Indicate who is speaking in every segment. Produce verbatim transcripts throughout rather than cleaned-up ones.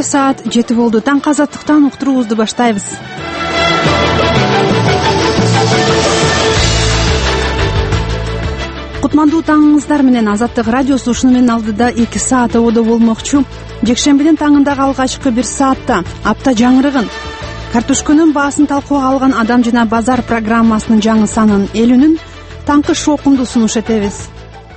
Speaker 1: Кечке саат жети болду. Таңкы азаттыктан уктуруубузду баштайбыз. Кутмандуу таңыңыздар менен. Азаттык радиосу ушуну менен алдыда эки саат ободо болмокчу. Жекшембинин таңындагы алгачкы бир саатта апта жаңырыгын, картошканын баасын талкууга алган Адам жана базар программасынын жаңы санын, эл үнүн, таңкы шокунду сунуш этебиз.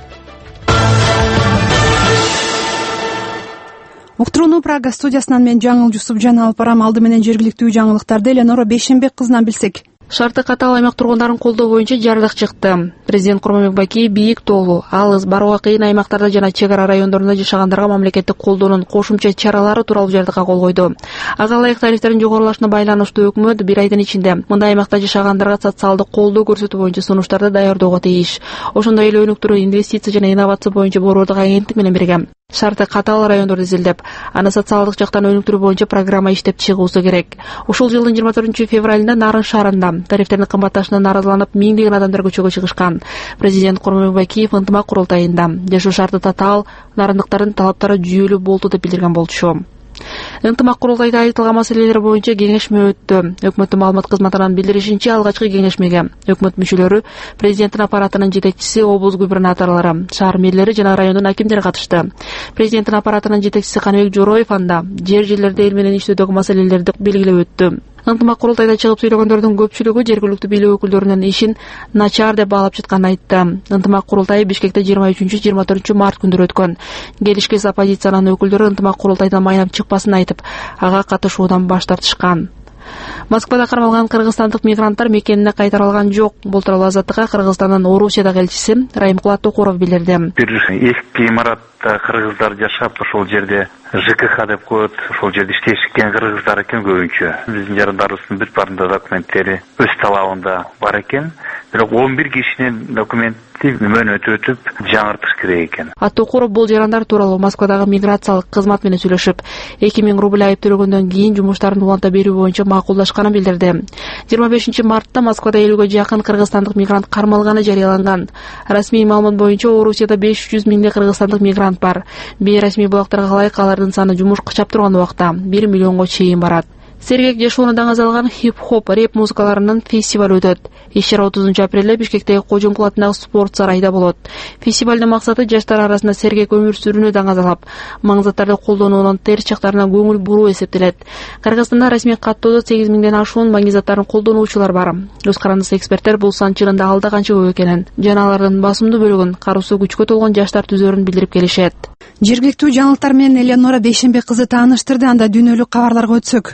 Speaker 1: Уктурууну Прага студиясынан мен Жаңыл Жусупжан алып барам. Алды менен жергиликтүү жаңылыктарды Эленора Бейшенбек кызынан билсек.
Speaker 2: Шарты катал аймак тургундарын колдоо боюнча жардык чыкты. Президент Курманбек Бакиев бийик тоолуу, алыс, барууга кыйын аймактарда жана чек ара райондорунда жашагандарга мамлекеттик колдоонун кошумча чаралары тууралуу жардыкка кол койду. Ага ылайык тарифтердин жогорулашына байланыштуу өкмөт бир айдын ичинде мындай аймакта жашагандарга социалдык колдоо көрсөтүү боюнча сунуштарды даярдоого тийиш. Ошондой эле өнүктүрүү, инвестиция жана инновация боюнча борбордук агенттик менен бирге шарты катал райондорду изилдеп, аны социалдык жактан өнүктүрүү боюнча программа иштеп чыгуусу керек. Ушул жылдын жыйырма төртүнчү февралында Нарын шаарында тарифтердин кымбатташына нааразыланып миңдеген адамдар көчөгө чыгышкан. Президент Курманбек Бакиев ынтымак курултайында жашоо шарты татаал, нарындыктардын талаптары жүйөлүү болду деп билдирген болчу. Ынтымак курултайда айтылган маселелер боюнча кеңешме өттү. Өкмөттүн маалымат кызматынан билдиришинче, алгачкы кеңешмеге өкмөт мүчөлөрү, президенттин аппаратынын жетекчиси, облус губернаторлору, шаар мэрлери жана райондун акимдери катышты. Президенттин аппаратынын жетекчиси Каныбек Жороев анда жер жерлерде эл менен иштөөдөгү маселелерди белгилеп өттү. Ынтымак курултайда чыгып сүйлөгөндөрдүн көпчүлүгү жергиликтүү бийлик өкүлдөрүнүн ишин начар деп баалап жатканын айтты. Ынтымак курултайы Бишкекте жыйырма үчүнчү жыйырма төртүнчү март күндөрү өткөн. Келишкес оппозициянын өкүлдөрү ынтымак курултайдан майнап чыкпасын айтып, ага катышуудан баш тартышкан. Москвада кармалган кыргызстандык мигранттар мекенине кайтарылган жок. Бул тууралуу Азаттыкка Кыргызстандын Орусиядагы элчиси Райымкулат Токуров билдирди.
Speaker 3: Бир эски имаратта кыргыздар жашап, ошол жерде ЖКХ деп коет, ошол жерде иштешкен кыргыздар экен көбүнчө. Биздин жарандарыбыздын бүт баарында документтери өз талабында бар экен. Бирок он бир кишинин документи мөөнөтү өтүп жаңыртыш керек экен.
Speaker 2: Токуров бул жарандар тууралуу Москвадагы миграциялык кызмат менен сүйлөшүп, эки миң рубль айып төлөгөндөн кийин жумуштарын уланта берүү боюнча макулдашканын билдирди. жыйырма бешинчи мартта Москвада элүүгө жакын кыргызстандык мигрант кармалганы жарыяланган. Расмий маалымат боюнча Орусияда беш жүз миңдей кыргызстандык мигрант бар. Бейрасмий булактарга ылайык алардын саны жумуш кычап турган убакта бир миллионго чейин барат. Сергек жашоону даңаз алган хип-хоп, рэп музыкаларынын фестиваль өтөт. Иш-чара отузунчу апрелде Бишкектеги Кожомкул атындагы спорт сарайда болот. Фестивалдын максаты жаштар арасында сергек өмүр сүрүүнү даңазалап, маңзаттарды колдонуунун терс жактарына көңүл буруу эсептелет. Кыргызстанда расмий каттоодо сегиз миңден ашуун маңгизаттарын колдонуучулар бар. Өз карандысы эксперттер бул сан чынында алда канча көп экенин жана алардын басымдуу бөлүгүн кароосу күчкө толгон жаштар түзөрүн билдирип келишет.
Speaker 1: Жергиликтүү жаңылыктар менен Эленора Бейшенбек кызы тааныштырды. Анда дүйнөлүк кабарларга өтсөк.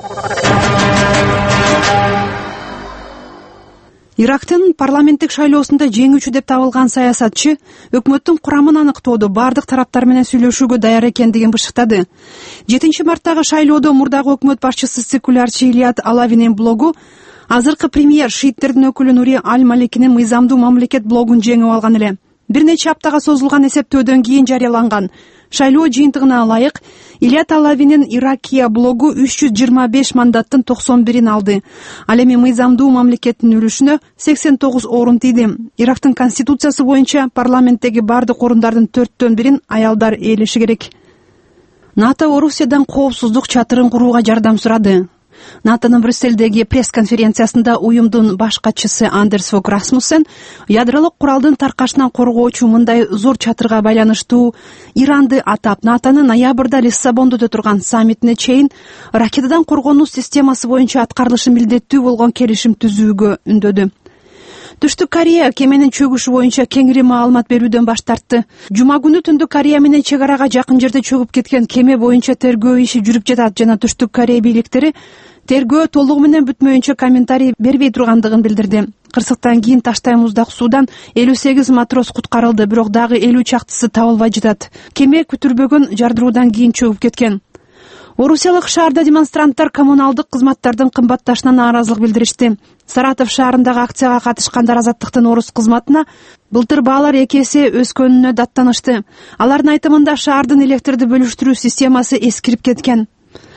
Speaker 1: Ирактын парламенттик шайлоосунда жеңүүчү деп табылган саясатчы өкмөттүн курамын аныктоодо бардык тараптар менен сүйлөшүүгө даяр экендигин бышыктады. жетинчи марттагы шайлоодо мурдагы өкмөт башчысы секулярчы Илият Алавинин блогу азыркы премьер шииттердин өкүлү Нури Аль-Маликинин мыйзамдуу мамлекет блогун жеңип алган эле. Бир нече аптага созулган эсептөөдөн кийин жарыяланган шайлоо жыйынтыгына ылайык Илият Алавинин Иракия блогу үч жүз жыйырма беш мандаттын токсон бирин алды. Ал эми мыйзамдуу мамлекеттин үлүшүнө сексен тогуз орун тийди. Ирактын конституциясы боюнча парламенттеги бардык орундардын төрттөн бирин аялдар ээлеши керек. НАТО Орусиядан коопсуздук чатырын курууга жардам сурады. НАТОнун Брюссельдеги пресс-конференциясында уюмдун баш катчысы Андерс Фог Расмуссен ядролук куралдын таркашынан коргоочу мындай зор чатырга байланыштуу Иранды атап, НАТОнун ноябрда Лиссабондо өтө турган саммитине чейин ракетадан коргонуу системасы боюнча аткарылышы милдеттүү болгон келишим түзүүгө үндөдү. Түштүк Корея кеменин чөгүшү боюнча кеңири маалымат берүүдөн баш тартты. Жума күнү Түндүк Корея менен чек арага жакын жерде чөгүп кеткен кеме боюнча тергөө иши жүрүп жатат жана Түштүк Корея бийликтери тергөө толугу менен бүтмөйүнчө комментарий бербей тургандыгын билдирди. Кырсыктан кийин Таштай муздак суудан элүү сегиз матрос куткарылды, бирок дагы элүү чактысы табылбай жатат. Кеме күтүрбөгөн жардыруудан кийин чөгүп кеткен. Орусиялык шаарда демонстранттар коммуналдык кызматтардын кымбатташына нааразылык билдиришти. Саратов шаарындагы акцияга катышкандар Азаттыктын орус кызматына былтыр баалар эки эсе өскөнүнө даттанышты. Алардын айтымында шаардын электрди бөлүштүрүү системасы эскирип кеткен.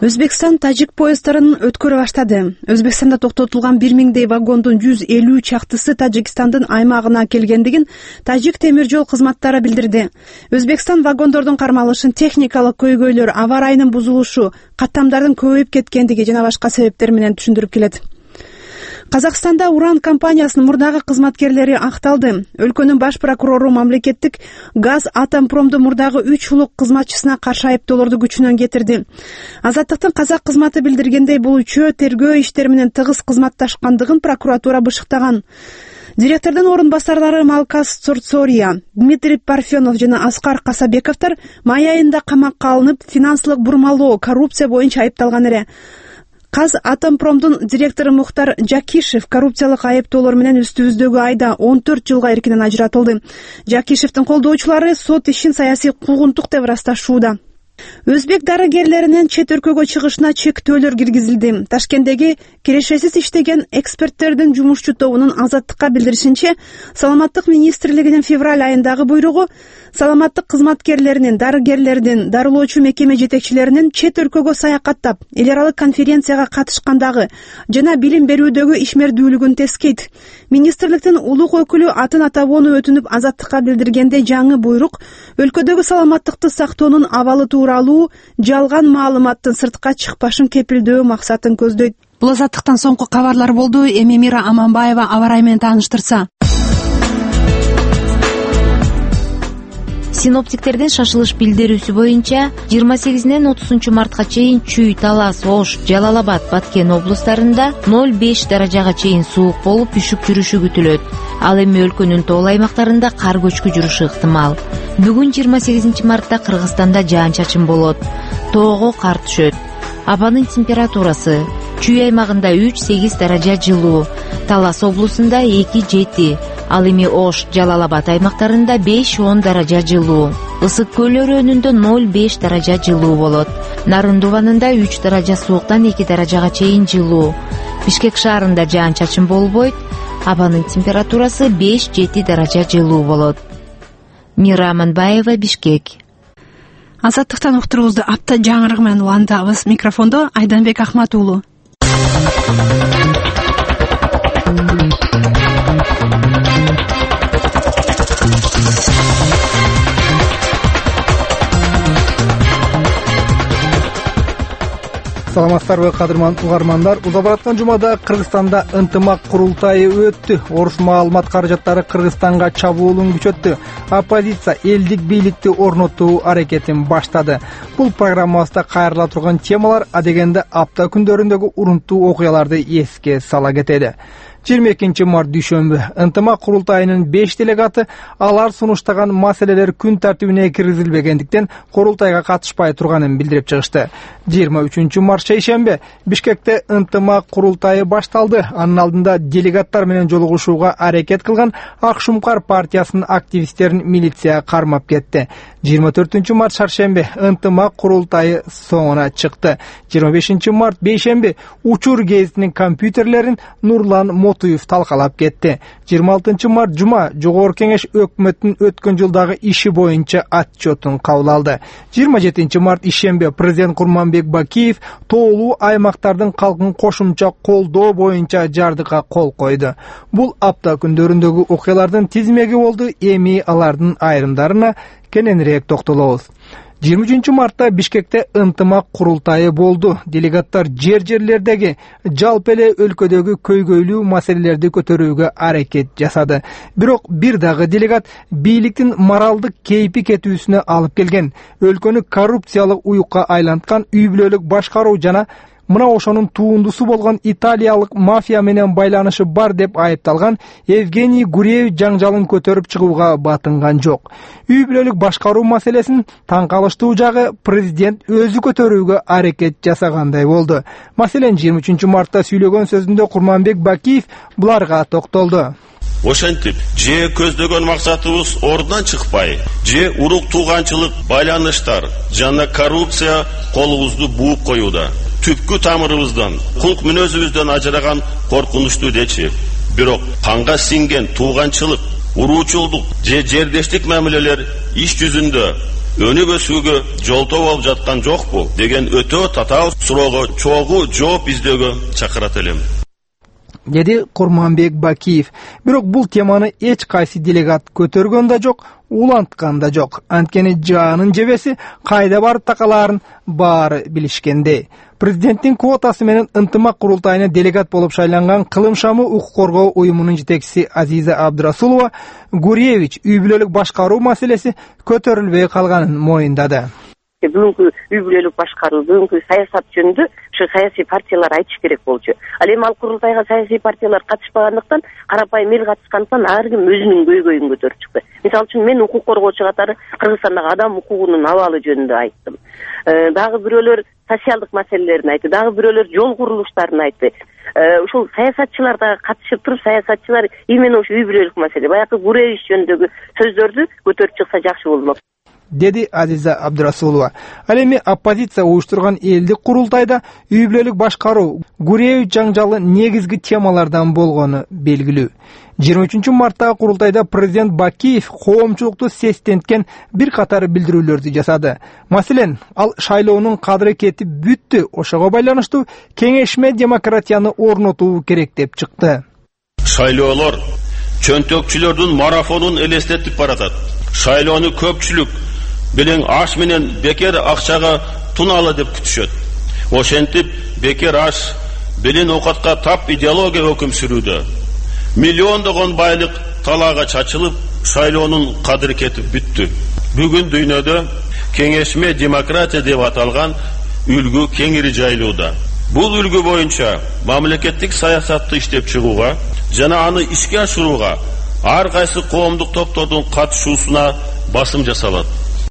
Speaker 1: Өзбекстан тажик поезддарын өткөрө баштады. Өзбекстанда токтотулган бир миңдей вагондун жүз элүү чактысы Тажикстандын аймагына келгендигин тажик темир жол кызматтары билдирди. Өзбекстан вагондордун кармалышын техникалык көйгөйлөр, аба ырайынын бузулушу, каттамдардын көбөйүп кеткендиги жана башка себептер менен түшүндүрүп келет. Казакстанда Уран компаниясынын мурдагы кызматкерлери акталды. Өлкөнүн баш прокурору мамлекеттик газ Атомпромду мурдагы үч улук кызматчысына каршы айыптоолорду күчүнөн кетирди. Азаттыктын казак кызматы билдиргендей, бул үчөө тергөө иштери менен тыгыз кызматташкандыгын прокуратура бышыктаган. Директордун орун басарлары Малкас Цорцория, Дмитрий Парфенов жана Аскар Касабековдор май айында камакка алынып, финансылык бурмалоо, коррупция боюнча айыпталган эле. Каз Атомпромдун директору Мухтар Жакишев коррупциялык айыптоолор менен үстүбүздөгү айда он төрт жылга эркинен ажыратылды. Жакишевдин колдоочулары сот ишин саясий куугунтук деп ырасташууда. Өзбек дарыгерлеринин чет өлкөгө чыгышына чектөөлөр киргизилди. Ташкенттеги кирешесиз иштеген эксперттердин жумушчу тобунун Азаттыкка билдиришинче, Саламаттык министрлигинин февраль айындагы буйругу саламаттык кызматкерлеринин, дарыгерлердин, дарылоочу мекеме жетекчилеринин чет өлкөгө саякаттап, эл аралык конференцияга катышкандагы жана билим берүүдөгү ишмердүүлүгүн тескейт. Министрликтин улук өкүлү атын атабоону өтүнүп Азаттыкка билдиргенде, жаңы буйрук өлкөдөгү саламаттыкты сактоонун абалы тууралуу жалган маалыматтын сыртка чыкпашын кепилдөө максатын көздөйт.
Speaker 2: Бул Азаттыктан соңку кабарлар болду. Эми Мира Аманбаева аба ырайы менен тааныштырса.
Speaker 4: Синоптиктердин шашылыш билдирүүсү боюнча жыйырма сегизинен отузунчу мартка чейин Чүй, Талас, Ош, Жалал-Абад, Баткен облустарында ноль беш даражага чейин суук болуп, үшүк жүрүшү күтүлөт. Ал эми өлкөнүн тоол аймактарында кар көчкү жүрүшү ыктымал. Бүгүн жыйырма сегизинчи мартта Кыргызстанда жаан-чачын болот. Тоого кар түшөт. Абанын температурасы: Чүй аймагында үч сегиз даража жылуу, Талас облусунда эки жети, ал эми Ош, Жалал-Абад аймактарында беш он даража жылуу. Ысык көл өрөөнүндө ноль беш даража жылуу болот. Нарын Дубанында үч даража сууктан эки даражага чейин жылуу. Бишкек шаарында жаан-чачын болбойт. Абанын температурасы беш жети даража жылуу болот. Мира Аманбаева, Бишкек.
Speaker 2: Азаттыктан уктуруубузду апта жаңырыгы менен улантабыз. Микрофондо Айданбек Ахмат уулу.
Speaker 5: Саламатсыздарбы, кадырман угармандар. Уза бараткан жумада Кыргызстанда ынтымак курултайы өттү. Оруш маалымат каражаттары Кыргызстанга чабуулун күчөттү. Оппозиция элдик бийликти орнотуу аракетин баштады. Бул программабызда кайрыла турган темалар, адегенде апта күндөрүндөгү урунттуу окуяларды эске сала кетели. жыйырма экинчи март дүйшөмбү ынтымак курултайынын беш делегаты алар сунуштаган маселелер күн тартибине киргизилбегендиктен курултайга катышпай турганын билдирип чыгышты. жыйырма үчүнчү март шейшембе Бишкекте ынтымак курултайы башталды. Анын алдында делегаттар менен жолугушууга аракет кылган Ак Шумкар партиясынын активисттерин милиция кармап кетти. жыйырма төртүнчү март шаршембе ынтымак курултайы соңуна чыкты. жыйырма бешинчи март бейшембе Учур гезитинин компьютерлерин Нурлан Мотуев талкалап кетти. жыйырма алтынчы март жума Жогорку Кеңеш өкмөттүн өткөн жылдагы иши боюнча отчетун кабыл алды. жыйырма жетинчи март ишембе президент Курманбек Бакиев тоолуу аймактардын калкын кошумча колдоо боюнча жардыга кол койду. Бул апта күндөрүндөгү окуялардын тизмеги болду. Эми алардын айрымдарына кененирээк токтолобуз. жыйырма үчүнчү мартта Бишкекте ынтымак курултайы болду. Делегаттар жер-жерлердеги жалпы эле өлкөдөгү көйгөйлүү маселелерди көтөрүүгө аракет жасады. Бирок бир дагы делегат бийликтин моралдык кейпи кетүүсүнө алып келген, өлкөнү коррупциялык уюкка айланткан үй бүлөлүк башкаруу жана мына ошонун туундусу болгон италиялык мафия менен байланышы бар деп айыпталган Евгений Гуреев жаңжалын көтөрүп чыгууга батынган жок. Үй бүлөлүк башкаруу маселесин таң калыштуу жагы президент өзү көтөрүүгө аракет жасагандай болду. Маселен жыйырма үчүнчү мартта сүйлөгөн сөзүндө Курманбек Бакиев буларга токтолду.
Speaker 6: Ошентип, же көздөгөн максатыбыз ордунан чыкпай, же урук тууганчылык байланыштар жана коррупция колубузду бууп коюуда. Түпкү тамырыбыздан, кулк мүнөзүбүздөн ажыраган коркунучтуу дечи. Бирок канга сиңген тууганчылык, уруучулдук же жердештик мамилелер иш жүзүндө өнүк өсүүгө жолтоо болуп жаткан жокпу деген өтө татаал суроого чогуу жооп издөөгө чакырат элем,
Speaker 5: деди Курманбек Бакиев. Бирок бул теманы эч кайсы делегат көтөргөн да жок, уланткан да жок. Анткени жаанын жебеси кайда барып такалаарын баары билишкенде. Президенттин квотасы менен ынтымак курултайына делегат болуп шайланган Кылым шамы укук коргоо уюмунун жетекчиси Азиза Абдрасулова Гуревич үй бүлөлүк башкаруу маселеси көтөрүлбөй калганын моюндады.
Speaker 7: Бүгүнкү үй бүлөлүк башкаруу, бүгүнкү саясат жөнүндө ушу саясий партиялар айтыш керек болчу. Ал эми ал курултайга саясий партиялар катышпагандыктан, карапайым эл катышкандыктан ар ким өзүнүн көйгөйүн көтөрүп чыкты. Мисалы үчүн мен укук коргоочу катары Кыргызстандагы адам укугунун абалы жөнүндө айттым. Дагы бирөөлөр социалдык маселелерин айтты, дагы бирөөлөр жол курулуштарын айтты. Ушул саясатчылар дагы катышып туруп, саясатчылар именно ушу үй бүлөлүк маселе, баягы Гуревич жөнүндөгү сөздөрдү көтөрүп чыкса жакшы болмок,
Speaker 5: деди Азиза Абдрасулова. Ал эми оппозиция уюштурган элдик курултайда үй бүлөлүк башкаруу Гуревич жаңжалы негизги темалардан болгону белгилүү. жыйырма үчүнчү марттагы курултайда президент Бакиев коомчулукту сестенткен бир катар билдирүүлөрдү жасады. Маселен, ал шайлоонун кадыры кетип бүттү, ошого байланыштуу кеңешме демократияны орнотуу керек деп чыкты.
Speaker 6: Шайлоолор чөнтөкчүлөрдүн марафонун элестетип баратат. Шайлоону көпчүлүк белең аш менен бекер акчага тунаалы деп күтүшөт. Ошентип бекер аш белең оокатка тап идеология өкүм сүрүүдө. Миллиондогон байлык талаага чачылып, шайлоонун кадыры кетип бүттү. Бүгүн дүйнөдө кеңешме демократия деп аталган үлгү кеңири жайылууда. Бул үлгү боюнча мамлекеттик саясатты иштеп чыгууга жана аны ишке ашырууга ар кайсы коомдук топтордун катышуусуна басым жасалат,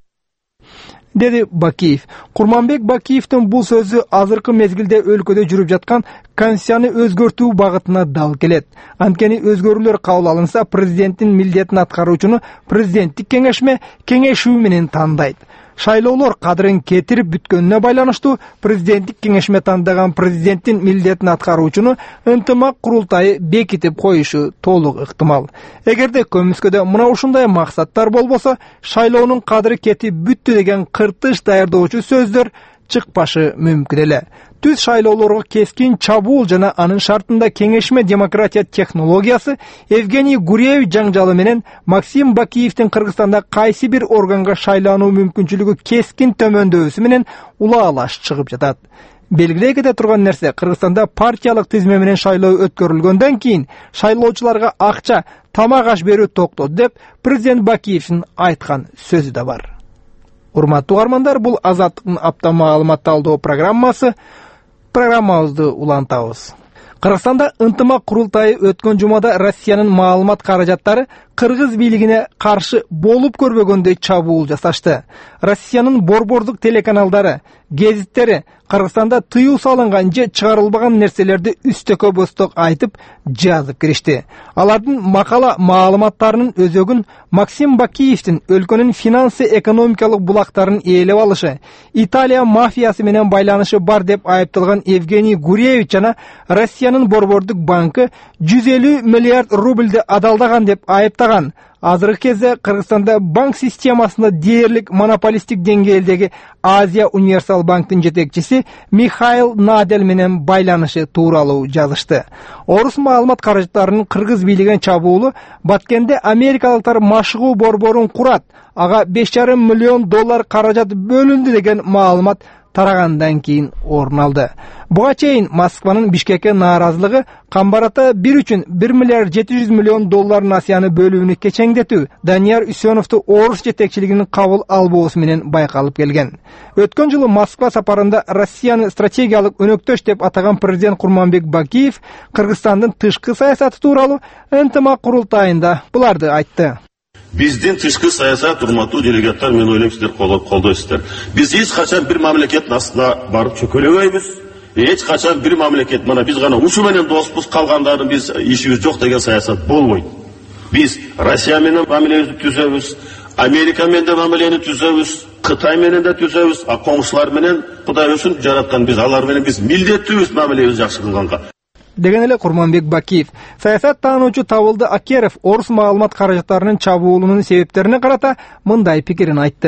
Speaker 5: деди Бакиев. Курманбек Бакиевдин бул сөзү азыркы мезгилде өлкөдө жүрүп жаткан конституцияны өзгөртүү багытына дал келет. Анткени өзгөрүүлөр кабыл алынса, президенттин милдетин аткаруучуну президенттик кеңешме кеңешүү менен тандайт. Шайлоолор кадырын кетирип бүткөнүнө байланыштуу президенттик кеңешме тандаган президенттин милдетин аткаруучуну ынтымак курултайы бекитип коюшу толук ыктымал. Эгерде көмүскөдө мына ушундай максаттар болбосо, шайлоонун кадыры кетип бүттү деген кыртыш даярдоочу сөздөр чыкпашы мүмкүн эле. Түз шайлоолорго кескин чабуул жана анын шартында кеңешме демократия технологиясы Евгений Гуревич жаңжалы менен Максим Бакиевдин Кыргызстанда кайсы бир органга шайлануу мүмкүнчүлүгү кескин төмөндөбүсү менен улаалаш чыгып жатат. Белгилей кете турган нерсе, Кыргызстанда партиялык тизме менен шайлоо өткөрүлгөндөн кийин шайлоочуларга акча, тамак аш берүү токтоду деп президент Бакиевдин айткан сөзү да бар. Урматтуу угармандар, бул Азаттыктын апта маалымат талдоо программасы. Программабызды улантабыз. Кыргызстанда ынтымак курултайы өткөн жумада Россиянын маалымат каражаттары Кыргыз бийлигине каршы болуп көрбөгөндөй чабуул жасашты. Россиянын борбордук телеканалдары, гезиттери Кыргызстанда тыюу салынган же чыгарылбаган нерселерди үстөкө босток айтып жазып киришти. Алардын макала маалыматтарынын өзөгүн Максим Бакиевдин өлкөнүн финансы экономикалык булактарын ээлеп алышы, Италия мафиясы менен байланышы бар деп айыпталган Евгений Гуревич жана Россиянын борбордук банкы жүз элүү миллиард рубльди адалдаган деп айыптаган. Азыркы кезде Кыргызстанда банк системасында дээрлик монополисттик деңгээлдеги Азия Универсал банктын жетекчиси Михаил Надель менен байланышы тууралуу жазышты. Орус маалымат каражаттарынын Кыргыз бийлигине чабуулу Баткенде америкалыктар машыгуу борборун курат, ага беш жарым миллион доллар каражат бөлүндү деген маалымат тарагандан кийин орун алды. Буга чейин Москванын Бишкекке нааразылыгы камбарата бир үчүн бир миллиард жети жүз миллион доллар насыяны бөлүүнү кечеңдетүү Данияр Үсеновду орус жетекчилигинин кабыл албоосу менен байкалып келген. Өткөн жылы Москва сапарында Россияны стратегиялык өнөктөш деп атаган президент Курманбек Бакиев Кыргызстандын тышкы саясаты тууралуу ынтымак курултайында буларды айтты.
Speaker 6: Биздин тышкы саясат, урматтуу делегаттар, мен ойлойм сиздер колдойсуздар. Биз эч качан бир мамлекеттин астына барып чөкөлөбөйбүз. Эч качан бир мамлекет, мына биз гана ушу менен доспуз, калгандарын биз ишибиз жок деген саясат болбойт. Биз Россия менен мамилебизди түзөбүз, Америка менен да мамилени түзөбүз, Кытай менен да түзөбүз, а коңшулар менен Кудай өсүн жараткан биз алар менен биз милдеттүүбүз мамилебизди жакшы кылганга.
Speaker 5: Деген эле Курманбек Бакиев. Саясат таануучу Табылды Акеров орус маалымат каражаттарынын чабуулунун себептерине карата мындай пикирин айтты.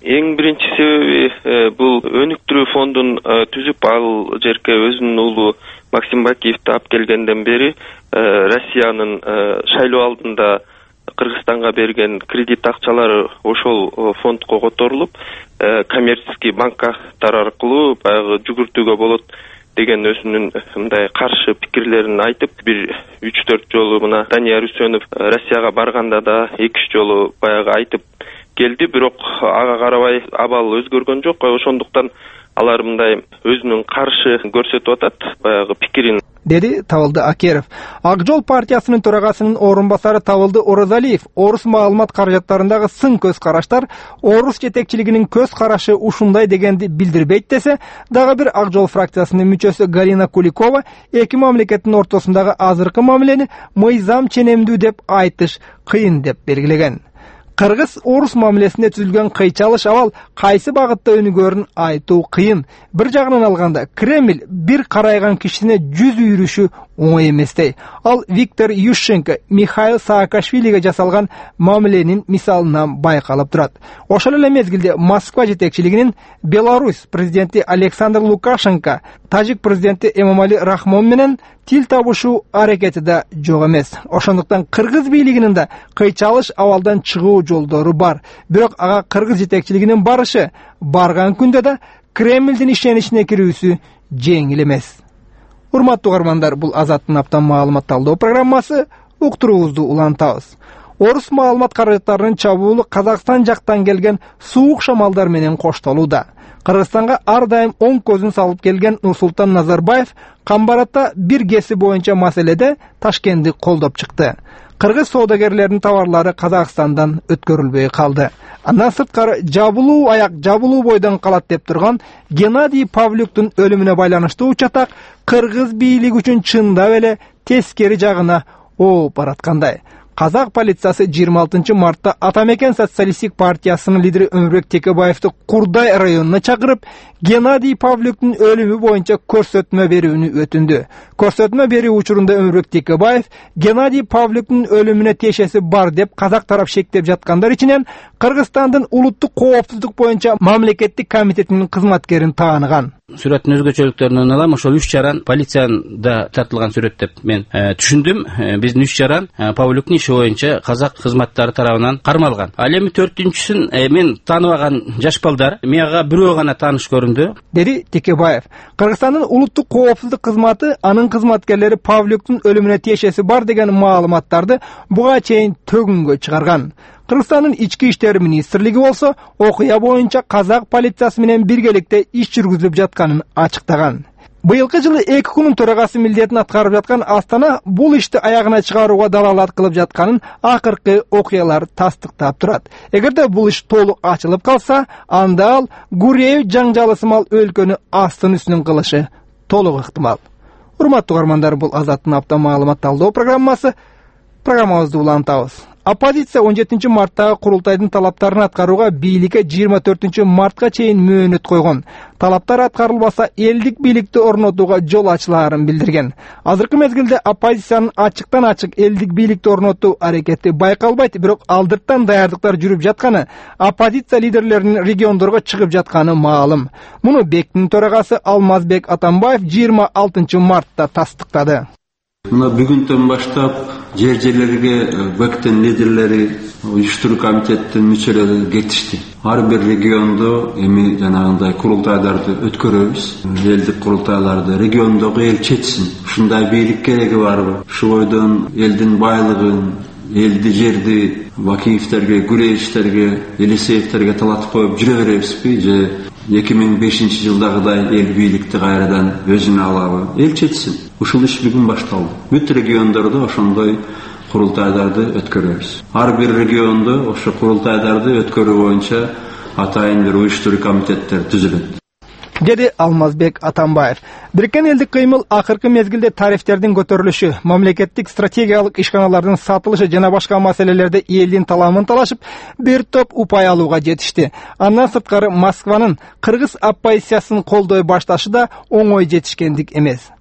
Speaker 8: Эң биринчи себеби бул өнүктүрүү фондун түзүп ал жерге өзүнүн уулу Максим Бакиевди алып келгенден бери Россиянын шайлоо алдында Кыргызстанга берген кредит акчалары ошол фондко которулуп, коммерческий банкдар аркылуу баягы жүгүртүүгө болот деген өзүнүн мындай каршы пикирлерин айтып, бир үч төрт жолу мына Данияр Үсөнов Россияга барганда да эки үч жолу баягы айтып келди, бирок ага карабай абал өзгөргөн жок. Ошондуктан алар мындай өзүнүн каршы көрсөтүп атат баягы пикирин,
Speaker 5: деди Табылды Акеров. Ак жол партиясынын төрагасынын орун басары Табылды Оразалиев орус маалымат каражаттарындагы сын көз караштар орус жетекчилигинин көз карашы ушундай дегенди билдирбейт десе, дагы бир Ак жол фракциясынын мүчөсү Галина Куликова эки мамлекеттин ортосундагы азыркы мамилени мыйзам ченемдүү деп айтыш кыйын деп белгилеген. Кыргыз-орус мамилесинде түзүлгөн кыйчалыш абал кайсы багытта өнүгөрүн айтуу кыйын. Бир жагынан алганда, Кремль бир карайган кишисине жүз үйрүшү оңой эместей. Ал Виктор Ющенко, Михаил Саакашвилиге жасалган мамиленин мисалынан байкалып турат. Ошол эле мезгилде Москва жетекчилигинин Беларусь президенти Александр Лукашенко, Тажик президенти Эмомали Рахмон менен тил табышуу аракети да жок эмес. Ошондуктан кыргыз бийлигинин да кыйчалыш абалдан чыгуу жолдору бар. Бирок ага кыргыз жетекчилигинин барышы, барган күндө да Кремлдин ишеничине кирүүсү жеңил эмес. Урматтуу угармандар, бул Азаттын аптан маалымат талдоо программасы. Уктуруубузду улантабыз. Орус маалымат каражаттарынын чабуулу Казакстан жактан келген суук шамалдар менен коштолууда. Кыргызстанга ар дайым оң көзүн салып келген Нурсултан Назарбаев Камбаратта бир кесип боюнча маселеде Ташкентти колдоп чыкты. Кыргыз соодагерлеринин товарлары Казакстандан өткөрүлбөй калды. Андан сырткары жабылуу аяк жабылуу бойдон калат деп турган Геннадий Павлюктун өлүмүнө байланыштуу чатак кыргыз бийлиги үчүн чындап эле тескери жагына ооп бараткандай. Казак полициясы жыйырма алтынчы мартта Атамекен социалисттик партиясынын лидери Өмүрбек Текебаевди Курдай районуна чакырып, Геннадий Павлюктун өлүмү боюнча көрсөтмө берүүнү өтүндү. Көрсөтмө берүү учурунда Өмүрбек Текебаев Геннадий Павлюктун өлүмүнө тиешеси бар деп казак тарап шектеп жаткандар ичинен Кыргызстандын улуттук коопсуздук боюнча мамлекеттик комитетинин кызматкерин тааныган.
Speaker 9: Сүрөттүн өзгөчөлүктөрүнөн алам, ошол үч жаран полициянда тартылган сүрөт деп мен түшүндүм. Биздин үч жаран Павлюктун иши боюнча казак кызматтары тарабынан кармалган. Ал эми төртүнчүсүн мен тааныбаган жаш балдар, мага бирөө гана тааныш көрүндү, деди Текебаев. Кыргызстандын улуттук коопсуздук кызматы анын кызматкерлери Павлюктун өлүмүнө тиешеси бар деген маалыматтарды буга чейин төгүнгө чыгарган. Кыргызстандын ички иштер министрлиги болсо окуя боюнча казак полициясы менен биргеликте иш жүргүзүлүп жатканын ачыктаган. Быйылкы жылы эки күнүн төрагасы милдетин аткарып жаткан Астана бул ишти аягына чыгарууга далалат кылып жатканын акыркы окуялар тастыктап турат. Эгерде бул иш толук ачылып калса, анда ал Гуреев жаңжалы сымал өлкөнү астын үстүнөн кылышы толук ыктымал. Урматтуу угармандар, бул Азаттын апта маалымат талдоо программасы. Программабызды улантабыз. Оппозиция он жетинчи марттагы курултайдын талаптарын аткарууга бийликке жыйырма төртүнчү мартка чейин мөөнөт койгон. Талаптар аткарылбаса, элдик бийликти орнотууга жол ачылаарын билдирген. Азыркы мезгилде оппозициянын ачыктан ачык элдик бийликти орнотуу аракети байкалбайт, бирок алдыртан даярдыктар жүрүп жатканы, оппозиция лидерлеринин региондорго чыгып жатканы маалым. Муну БЕКтин төрагасы Алмазбек Атамбаев жыйырма алтынчы мартта тастыктады.
Speaker 10: Мына бүгүндөн баштап жер жерлерге БЕКтин лидерлери, уюштуруу комитеттин мүчөлөрү кетишти. Ар бир региондо эми жанагындай курултайларды өткөрөбүз. Элдик курултайларды региондогу эл четсин. Ушундай бийлик кереги барбы? Ушу бойдон элдин байлыгын, элди жерди Бакиевтерге, Гуреевтерге, Елисеевтерге талатып коюп жүрө беребизби же эки миң бешинчи жылдагыдай эл бийликти кайрадан өзүнө алабы? Эл четсин. Ушул иш бүгүн башталды. Бүт региондордо ошондой курултайларды өткөрөбүз. Ар бир региондо ошо курултайларды өткөрүү боюнча атайын бир уюштуруу комитеттер түзүлөт,
Speaker 5: деди Алмазбек Атамбаев. Бириккен элдик кыймыл акыркы мезгилде тарифтердин көтөрүлүшү, мамлекеттик стратегиялык ишканалардын сатылышы жана башка маселелерде элдин таламын талашып, бир топ упай алууга жетишти. Андан сырткары Москванын кыргыз оппозициясын колдой башташы да оңой жетишкендик эмес.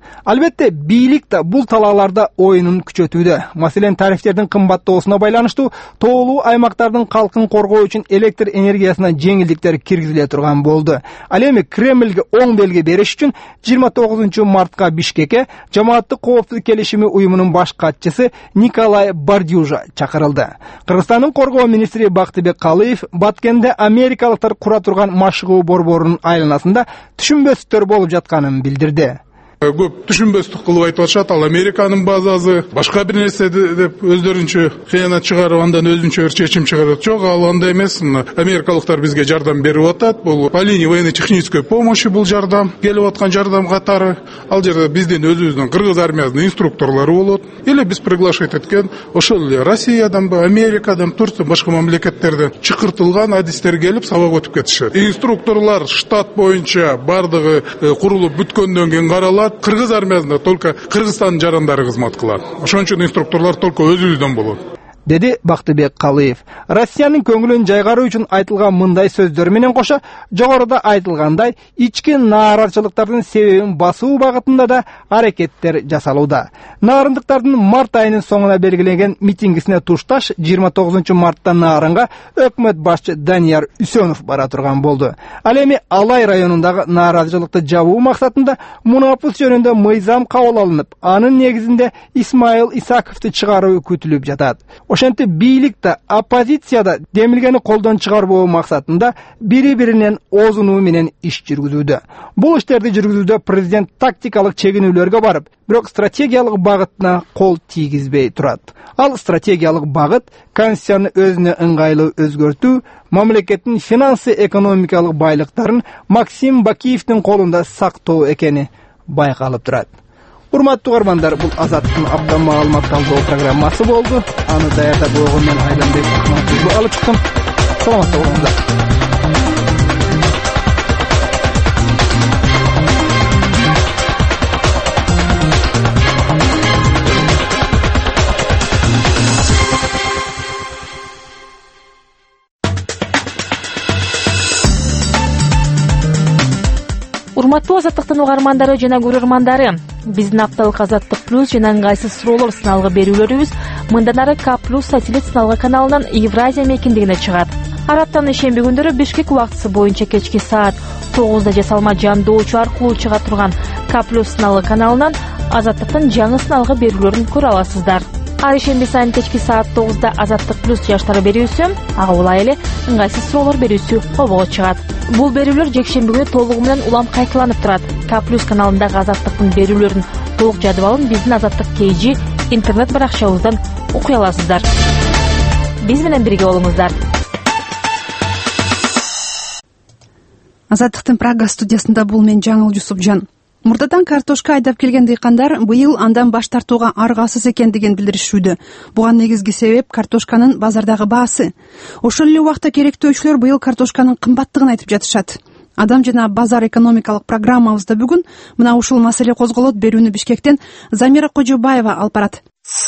Speaker 5: Албетте, бийлик да бул талааларда оюнун күчөтүүдө. Маселен, тарифтердин кымбаттоосуна байланыштуу тоолуу аймактардын калкын коргоо үчүн электр энергиясына жеңилдиктер киргизиле турган болду. Ал эми Кремльге оң белги бериш үчүн жыйырма тогузунчу мартка Бишкекке жамааттык коопсуздук келишими уюмунун баш катчысы Николай Бардюжа чакырылды. Кыргызстандын коргоо министри Бактыбек Калыев Баткенде америкалыктар кура турган машыгуу борборунун айланасында түшүнбөстүктөр болуп жатканын билдирди.
Speaker 11: Көп түшүнбөстүк кылып айтып атышат, ал Американын базасы, башка бир нерсе деп өздөрүнчө кыянат чыгарып, андан өзүнчө бир чечим чыгарат. Жок, ал андай эмес. Америкалыктар бизге жардам берип атат. Бул по линии военно-технической помощи бул жардам, келип аткан жардам катары. Ал жерде биздин өзүбүздүн кыргыз армиясынын инструкторлору болот. Или биз приглашать эткен ошол эле Россиядан, Америкадан, Турция, башка мамлекеттерден чакыртылган адистер келип сабак өтүп кетишет. Инструкторлор штат боюнча бардыгы курулуп бүткөндөн кийин каралат. Кыргыз армиясында только Кыргызстандын жарандары кызмат кылат. Ошон үчүн инструкторлор только өзүбүздөн болот, деди Бактыбек Калыев. Россиянын көңүлүн жайгаруу үчүн айтылган мындай сөздөр менен кошо, жогоруда айтылгандай, ички нааразычылыктардын себебин басуу багытында да аракеттер жасалууда. Наарындыктардын март айынын соңуна белгиленген митингисине тушташ жыйырма тогузунчу мартта Наарынга өкмөт башчы Данияр Үсөнов бара турган болду. Ал эми Алай районундагы нааразычылыкты жабуу максатында мунапус жөнүндө мыйзам кабыл алынып, анын негизинде Исмаил Исаковду чыгаруу күтүлүп жатат. Ошентип бийлик да оппозиция да демилгени колдон чыгарбоо максатында бири-биринен оозунуу менен иш жүргүзүүдө. Бул иштерди жүргүзүүдө президент тактикалык чегинүүлөргө барып, бирок стратегиялык багытына кол тийгизбей турат. Ал стратегиялык багыт Конституцияны өзүнө ыңгайлуу өзгөртүү, мамлекеттин финансы экономикалык байлыктарын Максим Бакиевдин колунда сактоо экени байкалып турат. Урматтуу угармандар, бул Азаттын апта маалымат талдоо программасы болду. Аны даярдап болгон мен Айламбек Акматов алып чыктым. Саламатта болуңуздар.
Speaker 12: Урматтуу Азаттыктын угармандары жана көрөрмандары, биздин апталык Азаттык плюс жана ыңгайсыз суроолор сыналгы берүүлөрүбүз мындан ары К плюс сателлит сыналгы каналынан Евразия мекендигине чыгат. Ар аптанын шемби күндөрү Бишкек убактысы боюнча кечки саат тогузда жасалма жандоочу аркылуу чыга турган К плюс сыналгы каналынан Азаттыктын жаңы сыналгы берүүлөрүн көрө аласыздар. Ар шемби сайын кечки саат тогузда Азаттык плюс жаштар берүүсү, ага улай эле ыңгайсыз суроолор берүүсү обого чыгат. Бул берүүлөр жекшемби күнү толугу менен улам кайталанып турат. К плюс каналындагы Азаттыктын берүүлөрүнүн толук жадыбалын биздин Азаттык кей жи интернет баракчабыздан окуй аласыздар. Биз менен бирге болуңуздар.
Speaker 1: Азаттыктын Прага студиясында бул мен Жаңыл Жусупжан. Мурдадан картошка айдап келген дыйкандар быйыл андан баш тартууга аргасыз экендигин билдиришүүдө. Буга негизги себеп картошканын базардагы баасы. Ошол эле убакта керектөөчүлөр быйыл картошканын кымбаттыгын айтып жатышат. Адам жана базар экономикалык программабызда бүгүн мына ушул маселе козголот. Берүүнү Бишкектен Замира Кожобаева алып барат.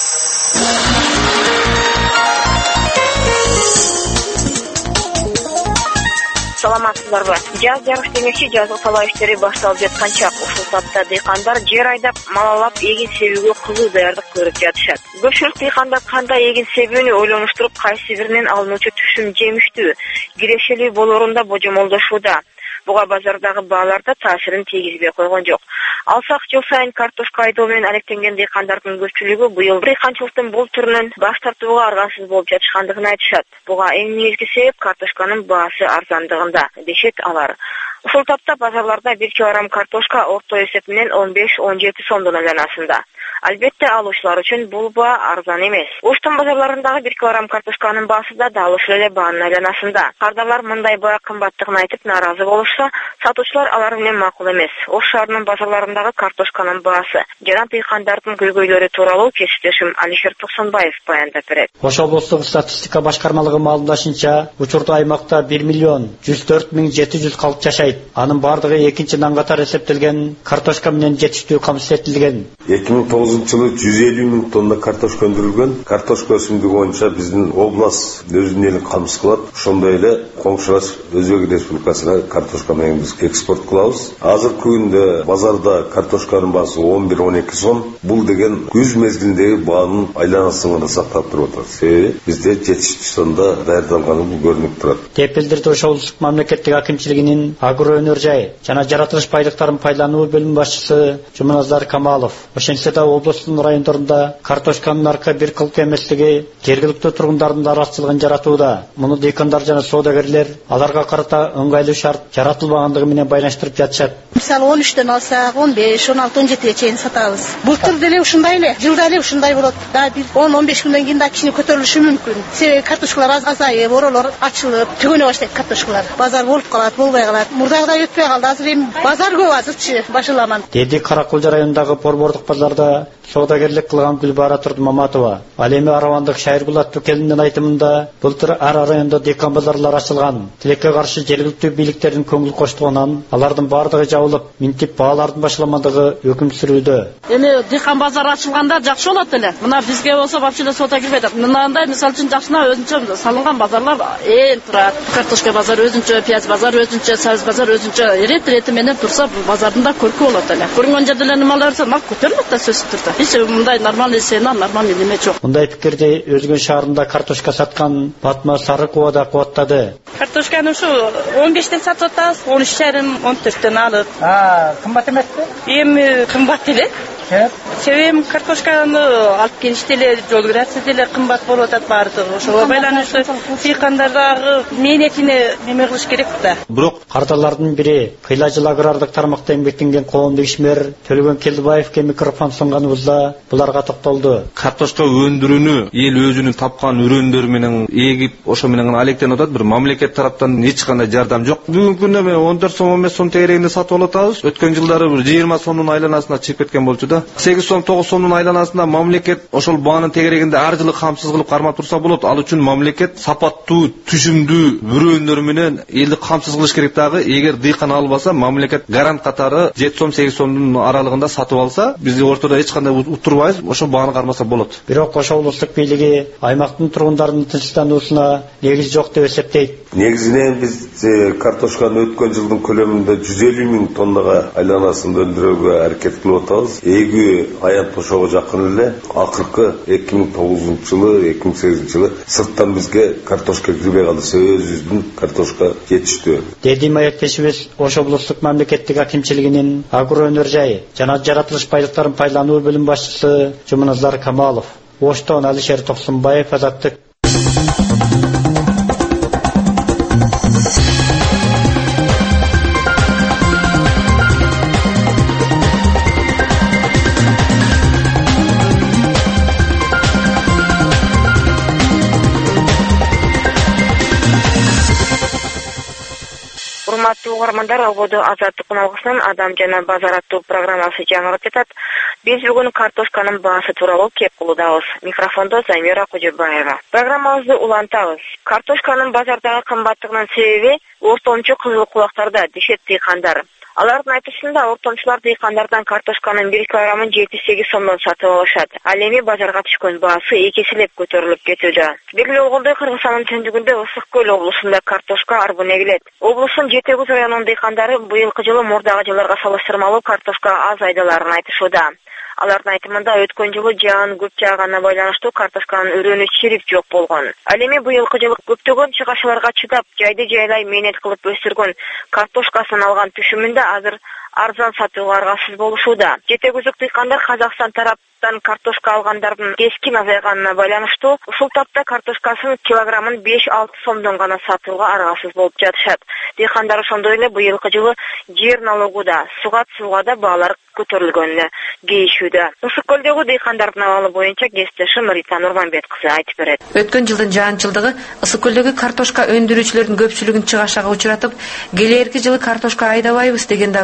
Speaker 7: Саламатсыздарбы? Жаз жарыш демекчи жазгы талаа иштери башталып жатканча ушул тапта дыйкандар жер айдап, малалап эгин себүүгө кызуу даярдык көрүп жатышат. Көпчүлүк дыйкандар кандай эгин себүүнү ойлонуштуруп, кайсы биринен алынуучу түшүм жемиштүү, кирешелүү болоорун да божомолдошууда. Буга базардагы бааларда таасирин тийгизбей койгон жок. Алсак, жыл сайын картошка айдоо менен алектенген дыйкандардын көпчүлүгү быйыл дыйканчылыктын бул түрүнөн баш тартууга аргасыз болуп жатышкандыгын айтышат. Буга эң негизги себеп картошканын баасы арзандыгында, дешет алар. Ушул тапта базарларда бир килограмм картошка орто эсеп менен он беш он жети сомдон айланасында. Албетте алуучулар үчүн бул баа арзан эмес. Оштун базарларындагы бир килограмм картошканын баасы да дал ушул эле баанын айланасында. Кардарлар мындай баа кымбаттыгын айтып нааразы болушса, сатуучулар алар менен макул эмес. Ош шаарынын базарларындагы картошканын баасы жана дыйкандардын көйгөйлөрү тууралуу кесиптешим Алишер Токсонбаев баяндап берет.
Speaker 13: Ош облустук статистика башкармалыгы маалымдашынча, учурда аймакта бир миллион жүз төрт миң жети жүз калк жашайт. Анын бардыгы экинчи нан катары эсептелген картошка менен жетиштүү камсыз этилген.
Speaker 14: эки миң тогузунчу жылы жүз элүү миң тонна картошка өндүрүлгөн. Картошка өсүмдүгү боюнча биздин область өзүнүн элин камсыз кылат. Ошондой эле коңшулаш Өзбек Республикасына картошка менен биз экспорт кылабыз. Азыркы күндө базарда картошканын баасы он бир он эки сом. Бул деген күз мезгилиндеги баанын айланасында сактап туруп атат. Себеби бизде жетиштүү сонда даярдалганы бул көрүнүп турат.
Speaker 13: Тепелдирди Ош облустук мамлекеттик акимчилигинин агро өнөр жай жана жаратылыш байлыктарын пайдалануу бөлүм башчысы Жуманазар Камалов ошентсе да облустун райондорунда картошканын арка бир кылып эмеслиги жергиликтүү тургундардын нараазычылыгын жаратууда. Муну дыйкандар жана соодагерлер аларга карата ыңгайлуу шарт жаратылбагандыгы менен байланыштырып жатышат.
Speaker 15: Мисалы он үчтөн алсак он беш он алты он жетиге чейин сатабыз. Былтыр деле ушундай эле, жылда эле ушундай болот. Да бир он он беш күндөн кийин да кичине көтөрүлүшү мүмкүн. Себеби картошкалар азайып, оролор ачылып, төгөнө баштайт картошкалар. Базар болуп калат, болбой калат. Мурдагыдай өтпөй калды. Азыр эми базар көп азырчы башаламан.
Speaker 13: Деди Каракулжа районундагы Борбордук базарда соодагерлик кылган Гүлбара Турдумаматова. Ал эми Аравандык Шайырбулат Тукелинин айтымында былтыр ар райондо декан базарлар ачылган. Тилекке каршы жергиликтүү бийликтердин көңүл коштугунан алардын бардыгы жабылып, минтип баалардын башаламандыгы өкүм сүрүүдө.
Speaker 16: Эми декан базары ачылганда жакшы болот эле. Мына бизге болсо вообще соода кирбей атат. Мынандай мисалы үчүн жакшына өзүнчө салынган базарлар ээн турат. Картошка базары өзүнчө, пияз базары өзүнчө, сабыз базары өзүнчө. Рет рети менен турса бул базардын да көркү болот эле. Көргөн жерде эле немалар мак көтөрүлөт да сөзсүз түрдө. Эч мындай нормальный сена, нормальный неме жок.
Speaker 13: Мындай пикирди Өзгөн шаарында картошка саткан Батма Сарыкова да кубаттады.
Speaker 16: Картошканы ушу он бештен сатып атабыз, он үч жарым он төрттөн алып.
Speaker 13: А, кымбат эмеспи?
Speaker 16: Эми кымбат эле. Себеби картошканы алып келиште эле жол кирасы деле кымбат болуп атат баардыгы. Ошого байланыштуу дыйкандардагы мээнетине неме кылыш керек да.
Speaker 13: Бирок кардарлардын бири Кыйла жыл агрардык тармакта эмгектенген коомдук ишмер Төлөгөн Келдибаевке микрофон сунганыбызда буларга токтолду.
Speaker 17: Картошка өндүрүүнү эл өзүнүн тапкан үрөндөрү менен эгип, ошо менен алектенип атат. Бир мамлекет тараптан эч кандай жардам жок. Бүгүнкү күндө мен он төрт сом он беш сом тегерегинде сатып алып атабыз. Өткөн жылдары бир жыйырма сомдун айланасына чыгып кеткен болчу да. сегиз сом тогуз сомдун айланасында мамлекет ошол баанын тегерегинде ар жылы камсыз кылып кармап турса болот. Ал үчүн мамлекет сапаттуу, түшүмдүү үрөөндөр менен элди камсыз кылыш керек дагы. Эгер дыйкан албаса, мамлекет гарант катары жети сом сегиз сомдун аралыгында сатып алса, биз ортодо эч кандай утурбайбыз, ошо бааны кармаса болот.
Speaker 13: Бирок Ош облустук бийлиги аймактын тургундарынын тынчтануусуна негиз жок деп эсептейт.
Speaker 14: Негизинен биз картошканы өткөн жылдын көлөмүндө жүз элүү миң тоннага айланасында өндүрүүгө аракет кылып атабыз. Эгүү аянт ошого жакын эле. Акыркы эки миң тогузунчу жылы, эки миң сегизинчи жылы сырттан бизге картошка кирбей калды. Өзүбүздүн картошка жетиштүү.
Speaker 13: Деди маектешибиз Ош облустук мамлекеттик акимчилигинин агро өнөр жай жана жаратылыш байлыктарын пайдалануу бөлүм башчысы Жуманазар Камалов. Оштон Алишер Токсунбаев, Азаттык.
Speaker 18: Урматтуу угармандар, ободу Азаттык алгысынан Адам жана базар аттуу программасы жаңырып жатат. Биз бүгүн картошканын баасы тууралуу кеп кылуудабыз. Микрофондо Замира Кожобаева. Программабызды улантабыз. Картошканын базардагы кымбаттыгынын себеби ортомчу кызыл кулактарда дешет дыйкандар. Алардын айтышында ортомчулар дыйкандардан картошканын бир килограммын жети сегиз сомдон сатып алышат. Ал эми базарга түшкөн баасы эки эселеп көтөрүлүп кетүүдө. Белгилүү болгондой, Кыргызстандын түндүгүндө Ысык көл облусунда картошка арбын эгилет. Облустун жети өгүз районунун дыйкандары быйылкы жылы мурдагы жылдарга салыштырмалуу картошка аз айдаларын айтышууда. Алардын айтымында өткөн жылы жаан көп жаагана байланыштуу картошканын үрөнү чирип жок болгон. Ал эми быйылкы жылы көптөгөн чыгашаларга чыдап, жайды жайлай мээнет кылып өстүргөн картошкасын алган түшүмүндө азыр арзан сатууга аргасыз болушууда. Жетегүзүк дыйкандар Казакстан тараптан картошка алгандардын кескин азайганына байланыштуу ушул тапта картошкасын килограммын беш алты сомдон гана сатууга аргасыз болуп жатышат. Дыйкандар ошондой эле быйылкы жылы жер налогуда, сугат сууга да баалар көтөрүлгөнүнө кейишүүдө. Ысык көлдөгү дыйкандардын абалы боюнча кесиптешим Рита Нурманбет кызы айтып берет.
Speaker 2: Өткөн жылдын жаанчылдыгы Ысык көлдөгү картошка өндүрүүчүлөрдүн көпчүлүгүн чыгашага учуратып, келерки жылы картошка айдабайбыз деген дагы дыйкандар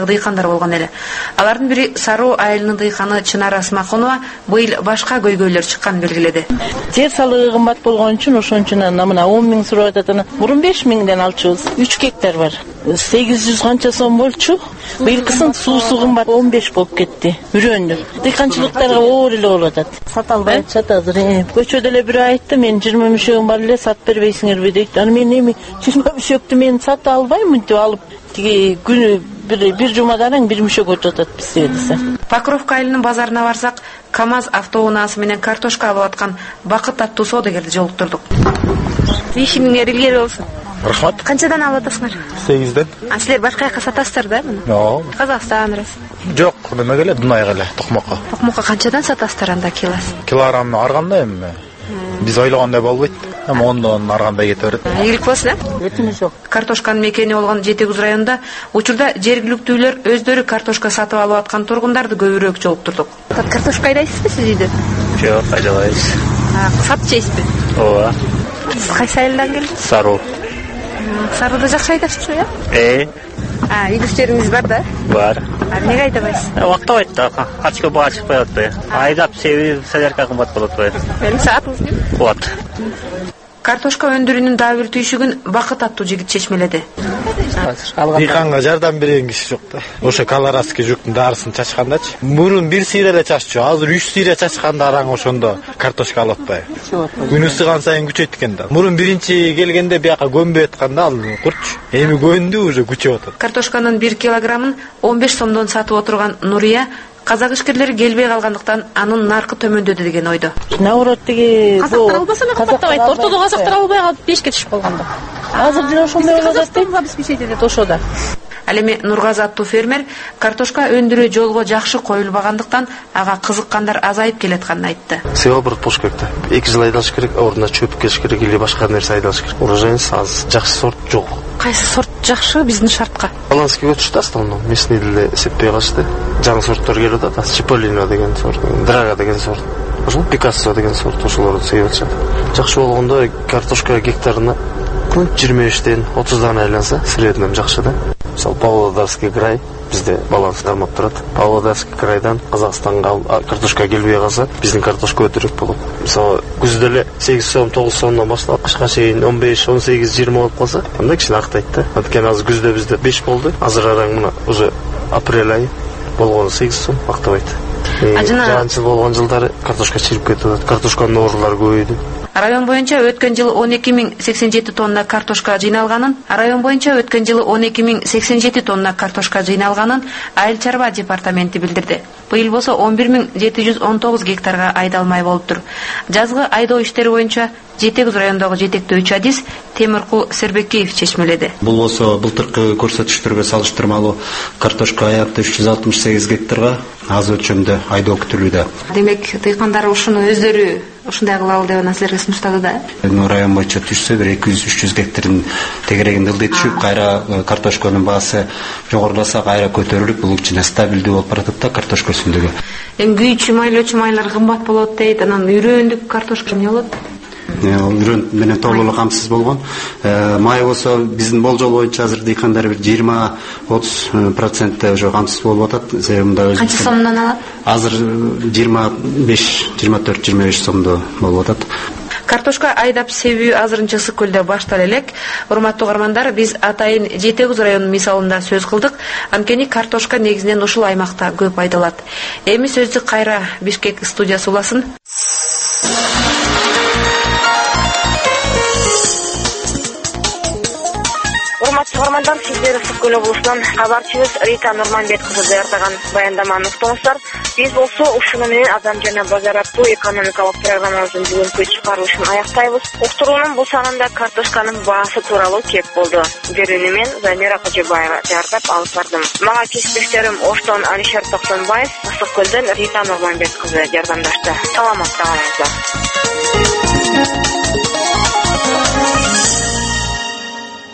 Speaker 2: дыйкандар болгон эле. Алардын бири Сароо айылынын дыйканы Чынар Асмаконова быйыл башка көйгөйлөр чыкканын белгиледи.
Speaker 19: Жер салыгы кымбат болгон үчүн ошон үчүн мына он миң сурап атат. Мурун беш миңден алчубуз. үч гектар бар. сегиз жүз канча сом болчу. Быйылкысын суусу кымбат он беш болуп кетти. Үрөндү. Дыйканчылыктарга оор эле болуп атат. Сата албайт, сатадыр. Көчөдө эле бирөө айтты, мен жыйырма мүшөгүм бар эле, сатып бербейсиңерби дейт. Аны мен эми жыйырма мүшөктү мен сата албаймын деп алып, тиги күнү бир бир жумадан бир мүшөк өтүп атат бизге десе.
Speaker 2: Покровка айылынын базарына барсак, КАМАЗ автоунаасы менен картошка алып аткан Бакыт аттуу соодагерди жолуктурдук.
Speaker 20: Ишиңер илгери болсун.
Speaker 21: Рахмат.
Speaker 20: Канчадан алып атасыңар?
Speaker 21: сегизден.
Speaker 20: А силер башка жака сатасыздар да муну?
Speaker 21: Жок.
Speaker 20: Казакстан, Россия.
Speaker 21: Жок, немеге эле Дунайга эле, Токмокко.
Speaker 20: Токмокко канчадан сатасыздар анда килосы?
Speaker 21: Килограмм арганда эми. Биз ойлогондой болбойт. Эми ондон аргандай кете берет.
Speaker 20: Ийгилик болсун, э?
Speaker 19: Өтүнүш жок.
Speaker 2: Картошканын мекени болгон Жети Көз районунда учурда жергиликтүүлөр өздөрү картошка сатып алып аткан тургундарды көбүрөөк жолуктурдук.
Speaker 20: Картошка айдайсызбы сиз үйдө?
Speaker 21: Жок, айдабайбыз.
Speaker 20: Сатып жейсизби?
Speaker 21: Ооба.
Speaker 20: Сиз кайсы айылдан келдиңиз?
Speaker 21: Сароо.
Speaker 20: Саруудо жакшы айдашсызбы, э?
Speaker 21: Э.
Speaker 20: А, идиштериңиз бар да?
Speaker 21: Бар.
Speaker 20: А эмнеге айдабайсыз?
Speaker 21: Убактабайт да. Ачка баа чыкпай атпайбы. Айдап себеби садерка кымбат болот атпайбы.
Speaker 20: Эми саатыңыз кем?
Speaker 21: Вот.
Speaker 2: Картошка өндүрүүнүн дагы бир түйшүгүн Бакыт аттуу жигит чечмеледи.
Speaker 21: Дыйканга жардам берген киши жок да. Ошо колорадский жуктун дарысын чачкандачы. Мурун бир сыйра эле чаччу, азыр үч сыйра чачканда араң ошондо картошка алып атпайбы. Күнү ысыган сайын күчөйт экен да. Мурун биринчи келгенде бияка көнбөй атканда ал курчу. Эми көндү уже күчөп атат.
Speaker 2: Картошканын бир килограммын он беш сомдон сатып отурган Нурия казак ишкерлери келбей калгандыктан анын наркы төмөндөдү деген ойдо.
Speaker 19: Наоборот тиги
Speaker 20: казактар албаса эле кымбаттабайт. Ортодо казактар албай калып бешке түшүп калганда.
Speaker 19: Азыр деле ошондой болуп атат.
Speaker 20: Казакстанга обеспечить этет ошодо.
Speaker 2: Ал эми Нургазы аттуу фермер картошка өндүрүү жолго жакшы коюлбагандыктан ага кызыккандар азайып келатканын айтты.
Speaker 21: Сеоборот болуш керек да. эки жыл айдалыш керек, ордуна чөп келиш керек или башка нерсе айдалыш керек. Урожайыңыз аз, жакшы сорт жок.
Speaker 20: Кайсы сорт жакшы биздин шартка?
Speaker 21: Баланский өтүштү основном. Местный деле эсептей калышты. Жаңы сорттор келип атат. Чиполлино деген сорт, Драга деген сорт. Ошо Пикассо деген сорт ошолорду себип атышат. Жакшы болгондо картошка гектарына жыйырма бештен отуздан айланса, среднем жакшы да. Мисалы Павлодарский край бизде баланс кармап турат. Павлодарский крайдан Казакстанга картошка келбей калса, биздин картошка өтүрөк болот. Мисалы күздө эле сегиз сом, тогуз сомдон баштап кышка чейин он беш, он сегиз, жыйырма болуп калса, анда кичине актайт да. Анткени азыр күздө бизде беш болду. Азыр араң мына уже апрель айы болгону сегиз сом актабайт. Жаан-жыл болгон жылдары картошка чирип кетип атат. Картошканын оорулары көбөйдү.
Speaker 2: Район боюнча өткөн жылы он эки миң сексен жети тонна картошка жыйналганын, район боюнча өткөн жылы он эки миң сексен жети тонна картошка жыйналганын Айыл чарба департаменти билдирди. Быйыл болсо он бир миң жети жүз он тогуз гектарга айдалмай болуптур. Жазгы айдоо иштери боюнча Жети Көз районундагы жетектөөчү адис Темиркул Сербекеев чечмеледи.
Speaker 22: Бул болсо былтыркы көрсөтүштөргө салыштырмалуу картошка аякта үч жүз алтымыш сегиз гектарга аз өлчөмдө айдоо күтүлүүдө.
Speaker 20: Демек, дыйкандар ушуну өздөрү ушундай кылалы деп анан силерге сунуштады да?
Speaker 22: Район боюнча түшсө бир эки жүз үч жүз гектардын тегерегинде ылдый түшүп, кайра картошканын баасы жогоруласа, кайра көтөрүлүп, бул кичине стабилдүү болуп баратат да картошка өсүмдүгү.
Speaker 20: Эми күйчү майлоочу майлар кымбат болот дейт, анан үйрөндүк картошка эмне болот?
Speaker 22: Үйрөн менен толук камсыз болгон. Май болсо биздин болжол боюнча азыр дыйкандар бир жыйырма отуз процент уже камсыз болуп атат. Себебинде
Speaker 20: канча сомдон алат?
Speaker 22: Азыр жыйырма беш, жыйырма төрт, жыйырма беш сомдо болуп атат.
Speaker 2: Картошка айдап себүү азырынча Ысык көлдө башталып элек. Урматтуу угармандар, биз атайын Жети Көз районунун мисалында сөз кылдык. Анткени картошка негизинен ушул аймакта көп айдалат. Эми сөздү кайра Бишкек студиясы уласын.
Speaker 18: Урматтуу угармандар, сиздер Ысык көл облусунан кабарчыбыз Рита Нурманбет кызы даярдаган баяндаманы уктуңуздар. Биз болсо ушуну менен Адам жана базар аттуу экономикалык программабыздын бүгүнкү чыгарылышын аяктайбыз. Уктуруунун бул санында картошканын баасы тууралуу кеп болду. Берүүнү мен Замира Кожобаева даярдап алып бардым. Мага кесиптештерим Оштон Алишер Токтонбаев, Ысык көлдөн Рита Нурманбет кызы жардамдашты. Саламатта калыңыздар.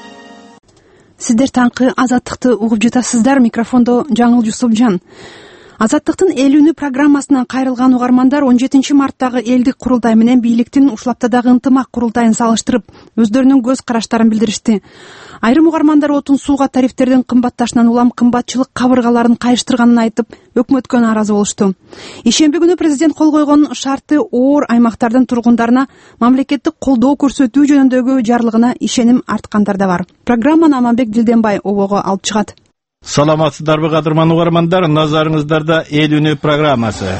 Speaker 1: Сиздер таңкы азаттыкты угуп жатасыздар. Микрофондо Жаңыл Жусупжан. Азаттыктын эл үнү программасынан кайрылган угармандар он жетинчи марттагы элдик курултай менен бийликтин Ушулаптадагы ынтымак курултайын салыштырып, өздөрүнүн көз караштарын билдиришти. Айрым угармандар отун сууга тарифтердин кымбатташынан улам кымбатчылык кабыргаларын кайыштырганын айтып, өкмөткө нааразы болушту. Ишемби күнү президент кол койгон шарты оор аймактардын тургундарына мамлекеттик колдоо көрсөтүү жөнүндөгү жарлыгына ишеним арткандар да бар. Программаны Аманбек Дилденбай обого алып чыгат.
Speaker 3: Саламатсыздарбы кадырман угармандар, назарыңыздарда эл үнү программасы.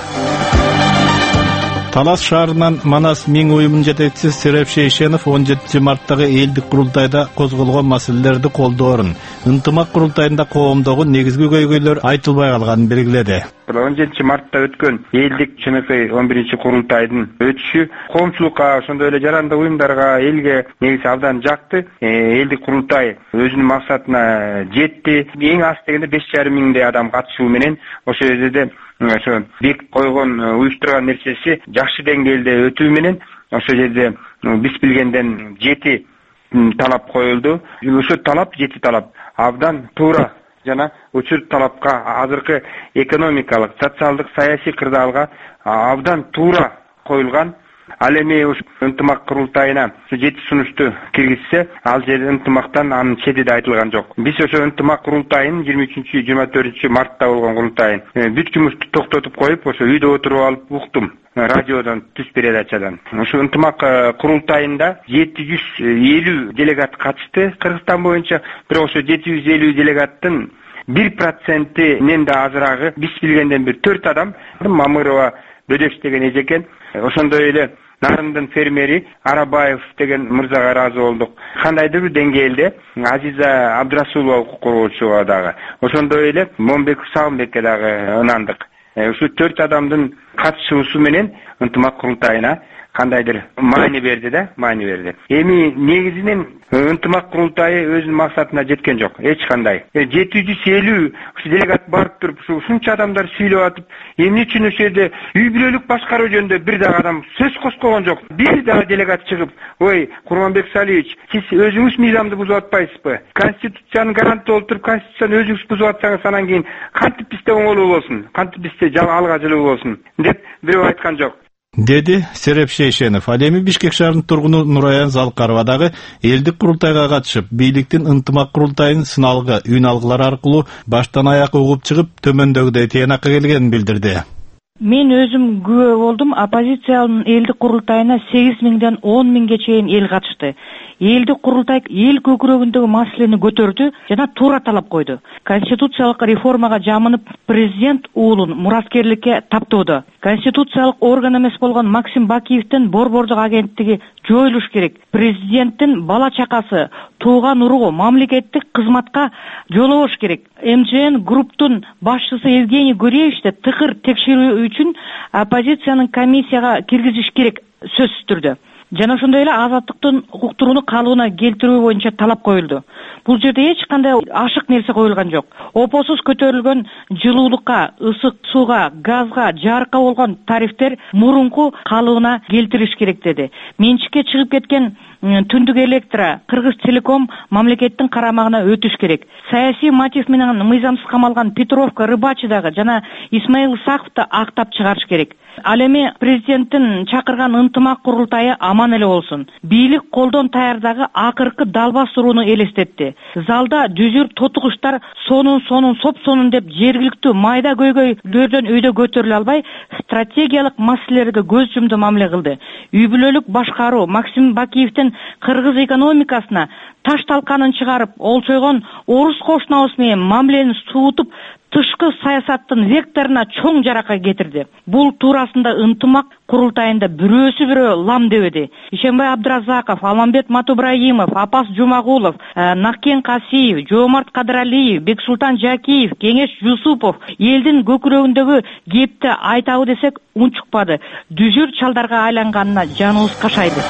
Speaker 3: Талас шаарынан Манас Миң уюмунун жетекчиси Сереп Шейшенов он жетинчи марттагы элдик курултайда козголгон маселелерди колдоорун, ынтымак курултайында коомдогу негизги көйгөйлөр айтылбай калганын белгиледи.
Speaker 4: он жетинчи мартта өткөн элдик ЧНК он биринчи курултайдын өтүшү коомчулукка, ошондой эле жарандык уюмдарга, элге негизи абдан жакты. Элдик курултай өзүнүн максатына жетти. Эң аз дегенде беш жарым миңдей адам катышуу менен ошол жерде ошо бекип койгон, уюштурган нерсеси жакшы деңгээлде өтүү менен ошол жерде биз билгенден жети талап коюлду. Ошо талап жети талап абдан туура жана учур талапка, азыркы экономикалык, социалдык, саясий кырдаалга абдан туура коюлган. Ал эми ушу ынтымак курултайына жети сунушту киргизсе, ал жерде ынтымактан анын чети да айтылган жок. Биз ошо ынтымак курултайын жыйырма үчүнчү жыйырма төртүнчү мартта болгон курултайын бүт жумушту токтотуп коюп, ошо үйдө отуруп алып уктум радиодон, түз передачадан. Ошо ынтымак курултайында жети жүз элүү делегат катышты Кыргызстан боюнча. Бирок ошо жети жүз элүү делегаттын бир процентинен да азырагы биз билгенден бир төрт адам, Мамырова Бөдөш деген эжекен, ошондой эле Нарындын фермери Арабаев деген мырзага ыраазы болдук. Кандайдыр бир деңгээлде Азиза Абдрасулова укук коргоочуга дагы, ошондой эле Момбеков Сагынбекке дагы ынандык. Ушу төрт адамдын катышуусу менен ынтымак курултайына кандайдыр маани берди да, маани берди. Эми негизинен ынтымак курултайы өзүнүн максатына жеткен жок, эч кандай. жети жүз элүү делегат барып туруп, ушунча адамдар сүйлөп атып, эмне үчүн ошол жерде үй бүлөлүк башкаруу жөнүндө бир дагы адам сөз козгогон жок. Бир дагы делегат чыгып, "Ой, Курманбек Салиевич, сиз өзүңүз мыйзамды бузуп атпайсызбы? Конституциянын гаранты болуп туруп, конституцияны өзүңүз бузуп атсаңыз, анан кийин кантип бизде оңолуу болсун? Кантип бизде алга жылуу болсун?" деп бирөө айткан жок.
Speaker 3: Деди Сереп Шейшенов. Ал эми Бишкек шаарынын тургуну Нураян Залкарова дагы элдик курултайга катышып, бийликтин ынтымак курултайын сыналгы, үн алгылар аркылуу баштан аяк угуп чыгып, төмөндөгүдөй тыянакка келгенин билдирди.
Speaker 23: Мен өзүм күбө болдум. Оппозициянын элдик курултайына сегиз миңден он миңге чейин эл катышты. Элдик курултай эл көкүрөгүндөгү маселени көтөрдү жана туура талап койду. Конституциялык реформага жамынып, президент уулун мураскерликке таптоодо. Конституциялык орган эмес болгон Максим Бакиевдин борбордук агенттиги жоюлуш керек. Президенттин бала чакасы, тууган уругу мамлекеттик кызматка жолобош керек. эм жэ эн групптун башчысы Евгений Гуреевичти тыкыр текшерүү үчүн оппозициянын комиссияга киргизиш керек сөзсүз түрдө. Жана ошондой эле азаттыктын укуктууну калыбына келтирүү боюнча талап коюлду. Бул жерде эч кандай ашык нерсе коюлган жок. Опосуз көтөрүлгөн жылуулукка, ысык сууга, газга, жарыкка болгон тарифтер мурунку калыбына келтириш керек деди. Менчикке чыгып кеткен Түндүк электро, Кыргыз Телеком мамлекеттин карамагына өтүш керек. Саясий мотив менен мыйзамсыз камалган Петровка, Рыбачи дагы жана Исмаил Исаковду актап чыгарыш керек. Ал эми президенттин чакырган ынтымак курултайы аман эле болсун. Бийлик колдон таярдагы акыркы далба сурууну элестетти. Залда дүзүр тотугуштар сонун сонун соп сонун деп жергиликтүү майда көйгөйлөрдөн өйдө көтөрүлө албай, стратегиялык маселелерге көз жумду мамиле кылды. Үй бүлөлүк башкаруу Максим Бакиевдин кыргыз экономикасына таш талканын чыгарып, олчойгон орус кошунабыз менен мамилени суутуп, тышкы саясаттын векторуна чоң жарака кетирди. Бул туурасында ынтымак курултайында бирөөсү бирөө лам дебеди. Ишенбай Абдразаков, Алмамбет Матубраимов, Апас Жумагулов, Наккен Касиев, Жоомарт Кадыралиев, Бексултан Жакиев, Кеңеш Жусупов элдин көкүрөгүндөгү кепти айтабы десек унчукпады. Дүзүр чалдарга айланганына жаныбыз кашайды.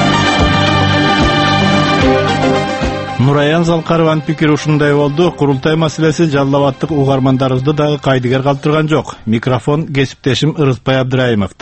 Speaker 3: Нураян Залкарованын пикири ушундай болду. Курултай маселеси Жалал Абадтык угармандарыбызды дагы кайдыгер калтырган жок. Микрофон кесиптешим Ырыспай Абдраимовдо.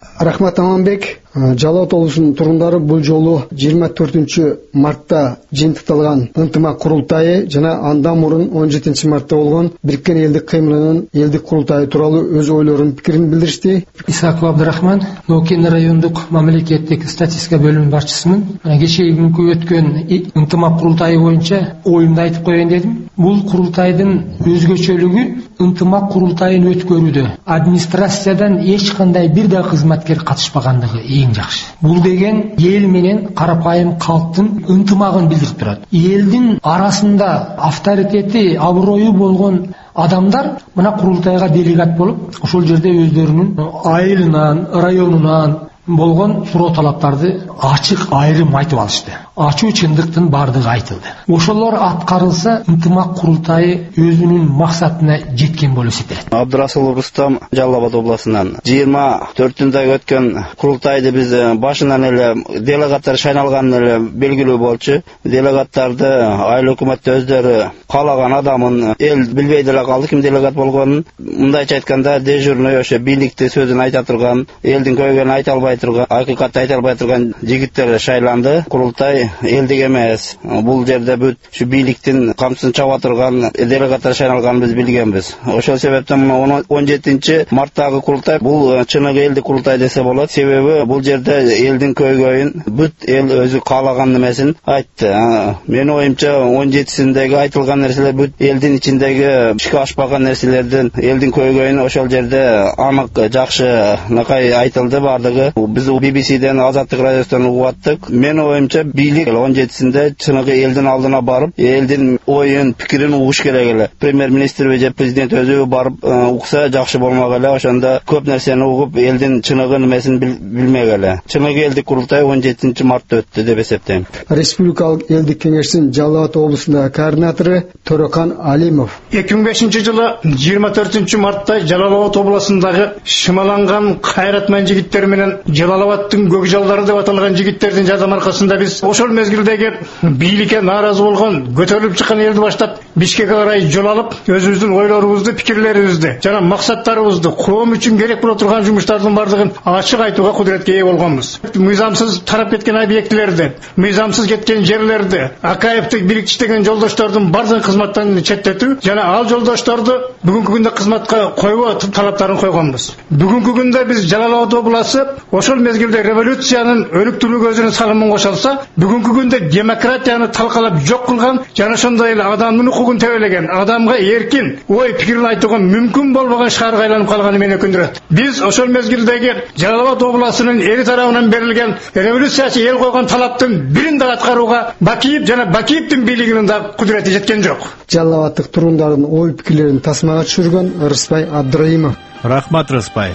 Speaker 6: Рахмат Аманбек. Жалал Абад облусунун тургундары бул жолу жыйырма төртүнчү мартта жыйынтыкталган ынтымак курултайы жана андан мурун он жетинчи мартта болгон Бириккен Элдик кыймылынын элдик курултайы тууралуу өз ойлорун, пикирин билдиришти.
Speaker 8: Исаков Абдрахман, Ноокен райондук мамлекеттик статистика бөлүмүнүн башчысымын. Кечээ күнкү өткөн ынтымак курултайы боюнча оюмду айтып коеюн дедим. Бул курултайдын өзгөчөлүгү ынтымак курултайын өткөрүүдө администрациядан эч кандай бир да кызматкер катышпагандыгы эң жакшы. Бул деген эл менен карапайым калктын ынтымагын билдирип турат. Элдин арасында авторитети, аброю болгон адамдар мына курултайга делегат болуп, ошол жерде өздөрүнүн айылынан, районунан болгон суроо талаптарды ачык айрым айтып алышты. Ачуу чындыктын бардыгы айтылды. Ошолор аткарылса, ынтымак курултайы өзүнүн максатына жеткен болуп эсептелет.
Speaker 9: Абдырасулов Рустам, Жалал Абад областынан. жыйырма төртүндө өткөн курултайды биз башынан эле делегаттар шайналганы эле белгилүү болчу. Делегаттарды айыл өкмөттө өздөрү каалаган адамын эл билбей деле калды ким делегат болгонун. Мындайча айтканда, дежурный ошо бийликти сөзүн айта турган, элдин көйгөнүн айта албай турган, акыйкатты айта албай турган жигиттер шайланды. Курултай элдик эмес. Бул жерде бүт ушу бийликтин камчысын чаба турган делегаттар шайналганын биз билгенбиз. Ошол себептен он жетинчи марттагы курултай бул чыныгы элдик курултай десе болот. Себеби бул жерде элдин көйгөйүн бүт эл өзү каалаган нерсесин айтты. Менин оюмча он жетисиндеги айтылган нерселер бүт элдин ичиндеги ишке ашпаган нерселердин элдин көйгөйүн ошол жерде анык жакшы накай айтылды бардыгы. Биз би би сиден Азаттык радиосунан угуп аттык. Менин оюмча бийлик он жетисинде чыныгы элдин алдына барып, элдин оюн, пикирин угуш керек эле. Премьер-министр же президент өзү барып укса жакшы болмок эле. Ошондо көп нерсени угуп, элдин чыныгы немесин билмек эле. Чыныгы элдик курултай он жетинчи мартта өттү деп эсептейм.
Speaker 6: Республикалык элдик кеңештин Жалал Абад облусундагы координатору Төрөкан Алимов.
Speaker 24: эки миң бешинчи жылы жыйырма төртүнчү мартта Жалал Абад облусундагы шымаланган кайратман жигиттер менен Жалал Абадтын көк жалдары деп аталган жигиттердин жардам аркасында биз ошол мезгилдеги бийликке нааразы болгон, көтөрүлүп чыккан элди баштап Бишкекке карай жол алып, өзүбүздүн ойлорубузду, пикирлерибизди жана максаттарыбызды, коом үчүн керек боло турган жумуштардын бардыгын ачык айтууга кудуретке ээ болгонбуз. Мыйзамсыз тарап кеткен объектилерди, мыйзамсыз кеткен жерлерди, Акаевди бириктиштеген жолдоштордун бардыгын кызматтан четтетүү жана ал жолдошторду бүгүнкү күндө кызматка койбоо талаптарын койгонбуз. Бүгүнкү күндө биз Жалал Абад областы ошол мезгилде революциянын өнүктүрүүгө өзүнүн салымын кошо алса, бүгүнкү күндө демократияны талкалап жок кылган жана ошондой эле адамдын укугун тебелеген, адамга эркин ой пикирин айтууга мүмкүн болбогон шаарга айланып калганы мени өкүндүрөт. Биз ошол мезгилдеги Жалал Абад областынын эли тарабынан берилген революциячы эл койгон талаптын бирин да аткарууга Бакиев жана Бакиевдин бийлигинин да кудурети жеткен жок.
Speaker 6: Жалал Абадтык тургундардын ой пикирлерин тасмага түшүргөн Рыспай Абдрайымов.
Speaker 3: Рахмат, Рыспай.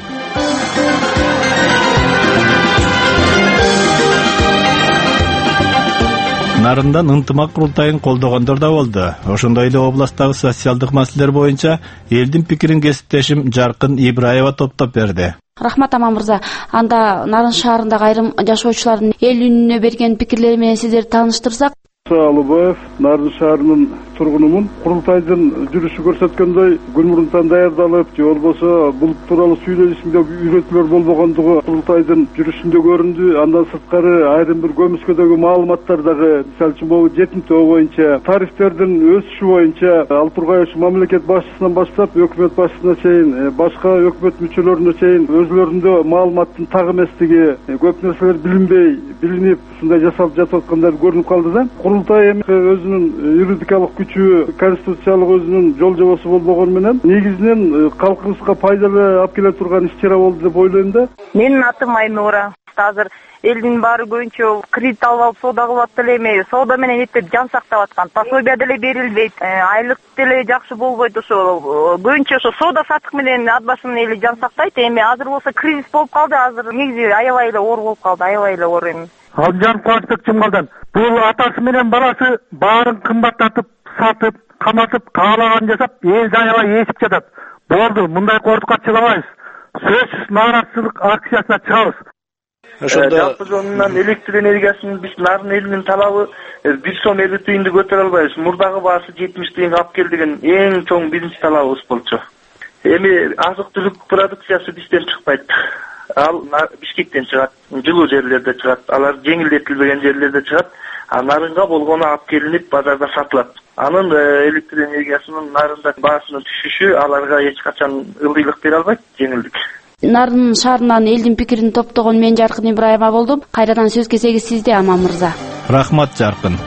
Speaker 3: Нарындан ынтымак курултайын колдогондор да болду. Ошондой эле областтагы социалдык маселелер боюнча элдин пикирин кесиптешим Жаркын Ибраева топтоп берди.
Speaker 25: Рахмат Аман мырза, анда Нарын шаарындагы айрым жашоочулардын эл үнүнө берген пикирлери менен сиздерди тааныштырсак.
Speaker 26: Алыбаев, Нарын шаарынын тургунумун. Курултайдын жүрүшү көрсөткөндөй күн мурунтан даярдалып, же болбосо бул тууралуу сүйлөшүшүндө үйрөтүүлөр болбогондугу курултайдын жүрүшүндө көрүндү. Андан сырткары айрым бир көмүскөдөгү маалыматтар дагы, мисалы үчүн могу жетимтөө боюнча, тарифтердин өсүшү боюнча ал тургай ушу мамлекет башчысынан баштап өкмөт башчысына чейин, башка өкмөт мүчөлөрүнө чейин өзүлөрүндө маалыматтын так эместиги, көп нерселер билинбей, билинип, ушундай жасалып жатып аткандары көрүнүп калды да. Курултай эми өзүнүн юридикалык күчү, конституциялык өзүнүн жол жобосу болбогону менен негизинен калкыбызга пайдалы алып келе турган иш-чара болду деп ойлойм да.
Speaker 27: Менин атым Аймура. Азыр элдин баары көбүнчө кредит алып алып соода кылып деле эми, соода менен эптеп жан сактап аткан. Пособия деле берилбейт, айлык деле жакшы болбойт, ошо көбүнчө ошо соода сатык менен ат башын эли жан сактайт. Эми азыр болсо кризис болуп калды, азыр негизи аябай эле оор болуп калды, аябай эле оор эми.
Speaker 28: Алжан Кубатбек Жумгалдан. Бул атасы менен баласы баарын кымбаттатып, сатып, каматып, каалаган жасап, эл аябай эсип жатат. Болду, мындай кордукатчыламайбыз. Сөзсүз нааразычылык акциясына чыгабыз.
Speaker 29: Ошондо жалпы жонунан электр энергиясынын биз Нарын элинин талабы бир сом элүү тыйынды көтөрө албайбыз. Мурдагы баасы жетимиш тыйынга алып кел деген эң чоң биринчи талабыбыз болчу. Эми азык түлүк продукциясы бизден чыкпайт. ал Бишкектен чыгат, жылуу жерлерде чыгат, алар жеңилдетилбеген жерлерде чыгат. А нарынга болгону алып келинип базарда сатылат. Анын электр энергиясынын нарында баасынын түшүшү аларга эч качан ылдыйлык бере албайт, жеңилдик.
Speaker 25: Нарын шаарынан элдин пикирин топтогон мен Жаркын Ибраева болдум. Кайрадан сөз кезеги сизде, Аман мырза.
Speaker 3: Рахмат, Жаркын.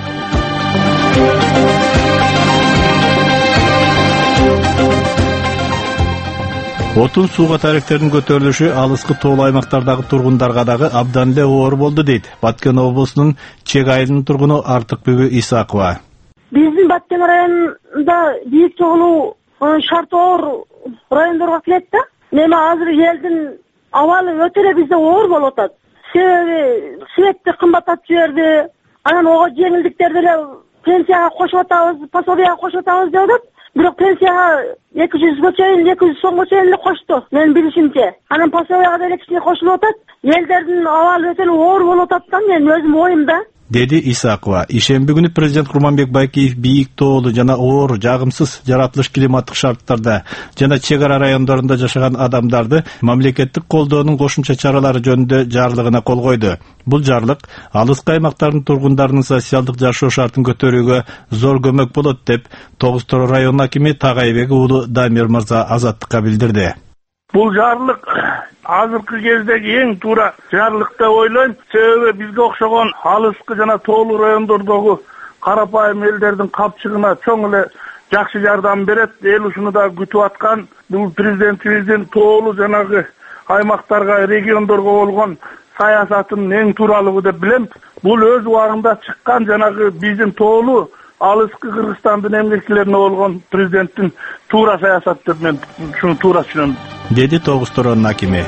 Speaker 3: Отун сууга тарифтердин көтөрүлүшү алыскы тоолуу аймактардагы тургундарга дагы абдан эле оор болду дейт Баткен облусунун Чек айылынын тургуну Артыкбүбү Исакова.
Speaker 5: Биздин Баткен районунда бийик тоолуу шарты оор райондорго кирет да. Эми азыр элдин абалы өтө эле бизде оор болуп атат. Себеби светти кымбаттатып жиберди. Анан ого жеңилдиктерди эле пенсияга кошуп атабыз, пособияга кошуп атабыз деп атат. Бирок пенсияга эки жүзгө чейин, эки жүз сомго чейин эле кошту, менин билишимче. Анан пособияга деле кичине кошулуп атат. Элдердин абалы өтө эле оор болуп атат да, менин өзүм оюмда.
Speaker 3: Деди Исакова. Ишемби күнү президент Курманбек Байкеев бийик тоолуу жана оор, жагымсыз жаратылыш климаттык шарттарда жана чек ара райондорунда жашаган адамдарды мамлекеттик колдоонун кошумча чаралары жөнүндө жарлыгына кол койду. Бул жарлык алыскы аймактардын тургундарынын социалдык жашоо шартын көтөрүүгө зор көмөк болот деп Тогуз Тороо районунун акими Тагайбек уулу Дамир мырза Азаттыкка билдирди.
Speaker 28: Бул жарлык азыркы кездеги эң туура жарлык деп ойлойм. Себеби бизге окшогон алыскы жана тоолуу райондордогу карапайым элдердин капчыгына чоң эле жакшы жардам берет. Эл ушуну да күтүп аткан. Бул президентибиздин тоолуу жанагы аймактарга, региондорго болгон саясатынын эң тууралыгы деп билем. Бул өз убагында чыккан жанагы биздин тоолуу алыскы Кыргызстандын эмгекчилерине болгон президенттин туура саясаты деп мен ушуну туура түшүнөм.
Speaker 3: Деди Тогуз Тороонун акими.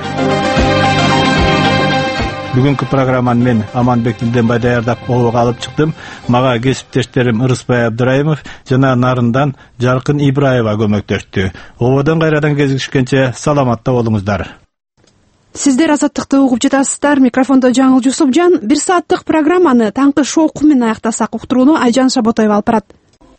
Speaker 3: Бүгүнкү программаны мен Аманбек Дилденбай даярдап обого алып чыктым. Мага кесиптештерим Ырысбай Абдыраимов жана Нарындан Жаркын Ибраева көмөктөштү. Ободон кайрадан кезигишкенче саламатта болуңуздар.
Speaker 1: Сиздер Азаттыкты угуп жатасыздар. Микрофондо Жаңыл Жусупжан. Бир сааттык программаны таңкы шоку менен аяктасак, уктурууну Айжан Шаботоева алып барат.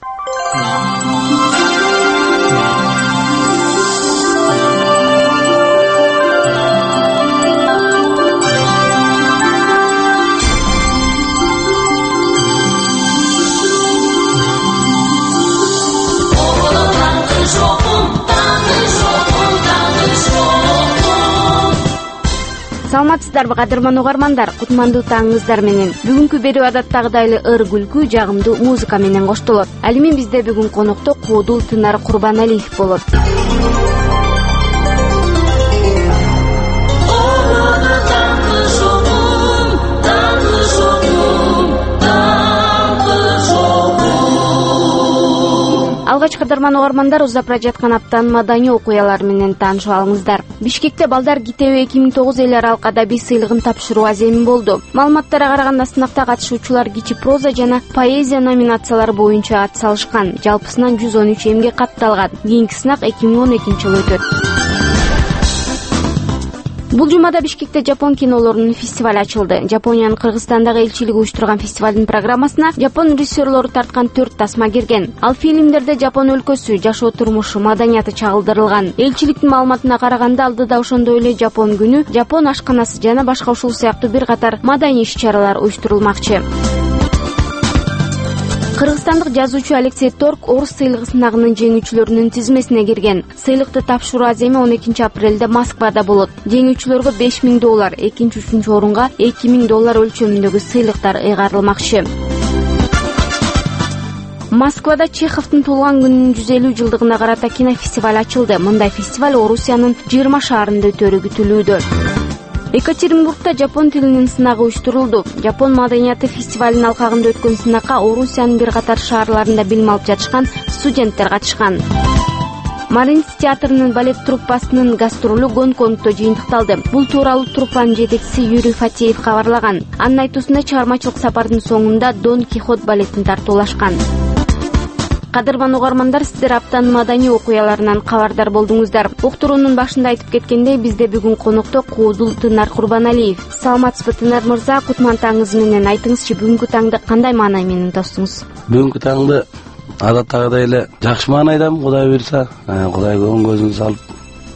Speaker 25: Саламатсыздарбы, кадырман угармандар, кутмандуу таңыңыздар менен. Бүгүнкү берүү адаттагыдай эле ыр күлкү, жагымдуу музыка менен коштолот. Ал эми бизде бүгүн конокто Коодул Тынар Курбаналиев болот. Алгач кадырман угармандар, узап бара жаткан аптанын маданий окуялары менен таанышып алыңыздар. Бишкекте балдар китеби эки миң тогуз эл аралык адаби сыйлыгын тапшыруу аземи болду. Маалыматтарга караганда сынакта катышуучулар кичи проза жана поэзия номинациялары боюнча ат салышкан. Жалпысынан жүз он үч эмгек катталган. Кийинки сынак эки миң он экинчи жылы өтөт. Бул жумада Бишкекте жапон кинолорунун фестивали ачылды. Жапониянын Кыргызстандагы элчилиги уюштурган фестивалдын программасына жапон режиссерлору тарткан төрт тасма кирген. Ал фильмдерде жапон өлкөсү, жашоо турмушу, маданияты чагылдырылган. Элчиликтин маалыматына караганда алдыда ошондой эле Жапон күнү, Жапон ашканасы жана башка ушул сыяктуу бир катар маданий иш-чаралар уюштурулмакчы. Кыргызстандык жазуучу Алексей Торг орус сыйлыгы сынагынын жеңүүчүлөрүнүн тизмесине кирген. Сыйлыкты тапшыруу аземи он экинчи апрелде Москвада болот. Жеңүүчүлөргө беш миң доллар, экинчи үчүнчү орунга эки миң доллар өлчөмүндөгү сыйлыктар ыйгарылмакчы. Москвада Чеховдун туулган күнүнүн жүз элүү жылдыгына карата кинофестиваль ачылды. Мындай фестиваль Орусиянын жыйырма шаарында өтөрү күтүлүүдө. Екатеринбургда жапон тилинин сынагы уюштурулду. Жапон маданияты фестивалынын алкагында өткөн сынакка Орусиянын бир катар шаарларында билим алып жатышкан студенттер катышкан. Маринец театрынын балет труппасынын гастролу Гонконгдо жыйынтыкталды. Бул тууралуу труппанын жетекчиси Юрий Фатеев кабарлаган. Анын айтуусунда чыгармачылык сапардын соңунда Дон Кихот балетин тартуулашкан. Кадырман угармандар, сиздер аптанын маданий окуяларынан кабардар болдуңуздар. Уктуруунун башында айтып кеткендей, бизде бүгүн конокто Коодул Тынар Курбаналиев. Саламатсызбы, Тынар мырза? Кутман таңыңыз менен айтыңызчы, бүгүнкү таңды кандай маанай менен тостуңуз?
Speaker 7: Бүгүнкү таңды адаттагыдай эле жакшы маанайдам, Кудай буйрса, Кудай көңүл көзүн салып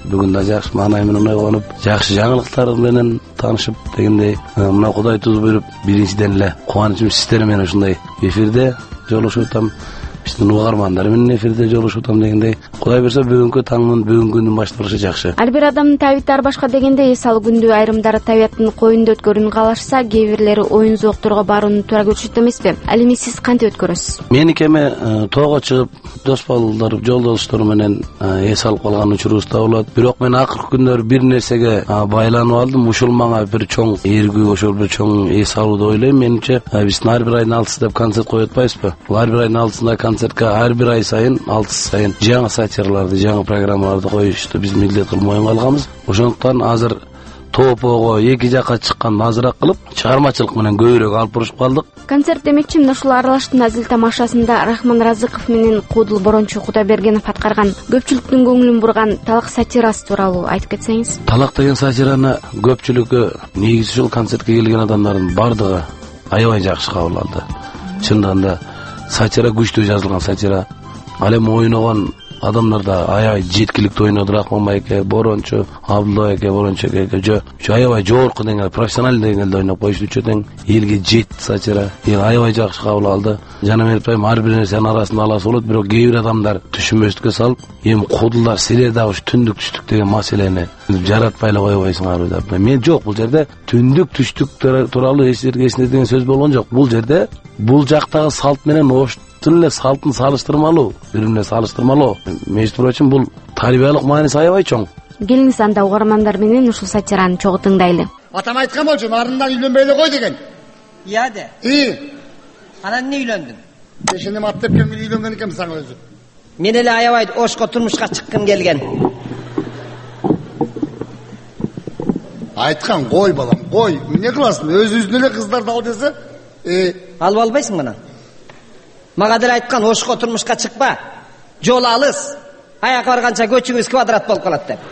Speaker 7: бүгүн да жакшы маанай менен ойгонуп, жакшы жаңылыктар менен таанышып дегендей, мына Кудай туз буйруп, биринчиден эле кубанычым сиздер менен ушундай эфирде жолугушуп атам. Биздин угармандар менен эфирде жолугушуп атам дегендей, Кудай берсе бүгүнкү таңдын, бүгүнкү күндүн башталышы жакшы.
Speaker 25: Ар бир адамдын табити ар башка дегенде, эс ал күндү айрымдары табиаттын коюнда өткөрүүнү каалашса, кээ бирлери оюн зоокторго барууну туура көрүшөт эмеспи? Ал эми сиз кантип өткөрөсүз?
Speaker 7: Меники эми тоого чыгып, дос балдар, жолдоштор менен эс алып калган учурубуз да болот. Бирок мен акыркы күндөр бир нерсеге байланып алдым. Ушул мага бир чоң эргүү, ошол бир чоң эс алуу деп ойлойм. Менимче биздин ар бир айдын алтысы деп концерт коюп атпайбызбы? Бул ар бир айдын алтысында концертке ар бир ай сайын, алтысы сайын жаңы сатираларды, жаңы программаларды коюшту биз милдет кылып моюнга алганбыз. Ошондуктан азыр топого эки жакка чыккан азыраак кылып, чыгармачылык менен көбүрөөк алып бурушуп калдык.
Speaker 25: Концерт демекчи, мына ушул аралаштын азил тамашасында Рахман Разыков менен Куудул Борончу Кудайбергенов аткарган көпчүлүктүн көңүлүн бурган Талак сатирасы тууралуу айтып кетсеңиз.
Speaker 7: Талак деген сатираны көпчүлүккө, негизи ушул концертке келген адамдардын бардыгы аябай жакшы кабыл алды. Чындыгында сатира күчтүү жазылган сатира. Ал эми ойногон адамдар да аябай жеткиликтүү ойноду. Рахман байке, Борончу, Абдулла эке, Борончу эке, жо аябай жогорку деңгээлде, профессионалдуу деңгээлде ойноп коюшту тең. Элге жетти сатира. Эл аябай жакшы кабыл алды. Жана мен айтпайм, ар бир нерсенин арасында аласы болот, бирок кээ бир адамдар түшүнбөстүккө салып, эми кудулдар силер да ушу түндүк түштүк деген маселени жаратпай эле койбойсуңарбы деп. Мен жок, бул жерде түндүк түштүк тууралуу эсергесине деген сөз болгон жок. Бул жерде бул жактагы салт менен оштун эле салтын салыштырмалуу, бири-бирине салыштырмалуу. Между прочим, бул тарбиялык мааниси аябай чоң.
Speaker 25: Келиңиз анда угармандар менен ушул сатираны чогуу тыңдайлы.
Speaker 10: Атам айткан болчу, нарындан үйлөнбөй эле кой деген.
Speaker 11: Iya de.
Speaker 10: İyi.
Speaker 11: Anan ne үйлөндүң?
Speaker 10: Şimdi mattep gelmeli үйлөнгөн ekem sana özü.
Speaker 11: Men эле аябай ошко турмушка чыккым келген.
Speaker 10: Айткан кой балам, кой. Эмне кыласың? Өзүбүздүн эле кыздарды ал десе, э,
Speaker 11: алып албайсың мына. Мага деле айткан ошко турмушка чыкпа. Жол алыс. Аяк барганча көчүңүз квадрат болуп калат деп.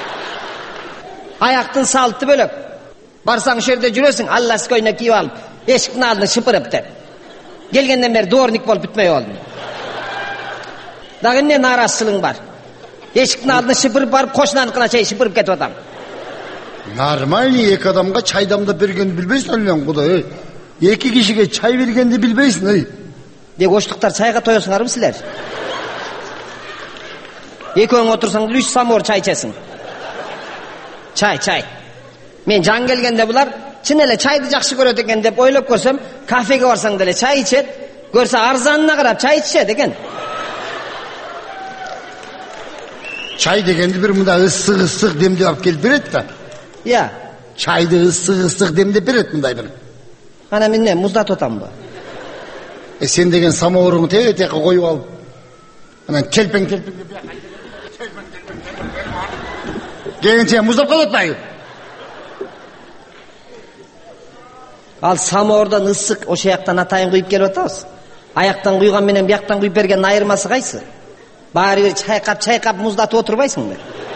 Speaker 11: Аяктын салты бөлөк. Барсаң ошол жерде жүрөсүң, алла скойна кийип алып, эшиктин алдына шыпырып деп. Келгенден бери дворник болуп бүтмөй болдум. Дагы эмне нааразычылыгың бар? Эшиктин алдына шыпырып барып, кошунаныкына чейин шыпырып кетип атам.
Speaker 10: Нормальный эки адамга чай дамдап бергенди билбейсиң эле, Кудай. Эки кишиге чай бергенди билбейсиң, эй.
Speaker 11: Дек оштуктар чайга тоесуңарбы силер? Экөөң отурсаң, үч самовар чай ичесиң. Чай, чай. Мен жан келгенде булар чын эле чайды жакшы көрөт экен деп ойлоп көрсөм, кафеге барсаң деле чай ичет, көрсө арзанына карап чай ичет экен.
Speaker 10: Чай дегенди бир мында ысык-ысык демдеп алып келип берет да.
Speaker 11: Иә.
Speaker 10: Чайды ысык-ысык демдеп берет мындай бир.
Speaker 11: Ана мен не муздатып атамбы?
Speaker 10: Э сен деген самоварыңды тете коюп алып, анан келпең-келпең деп бияка. Келгенче муздап калат бай.
Speaker 11: Ал самовардан ысык ошо жактан атайын куюп келип атабыз. Аяктан куйган менен бияктан куюп берген айырмасы кайсы? Баары бир чайкап чайкап муздатып отурбайсыңбы?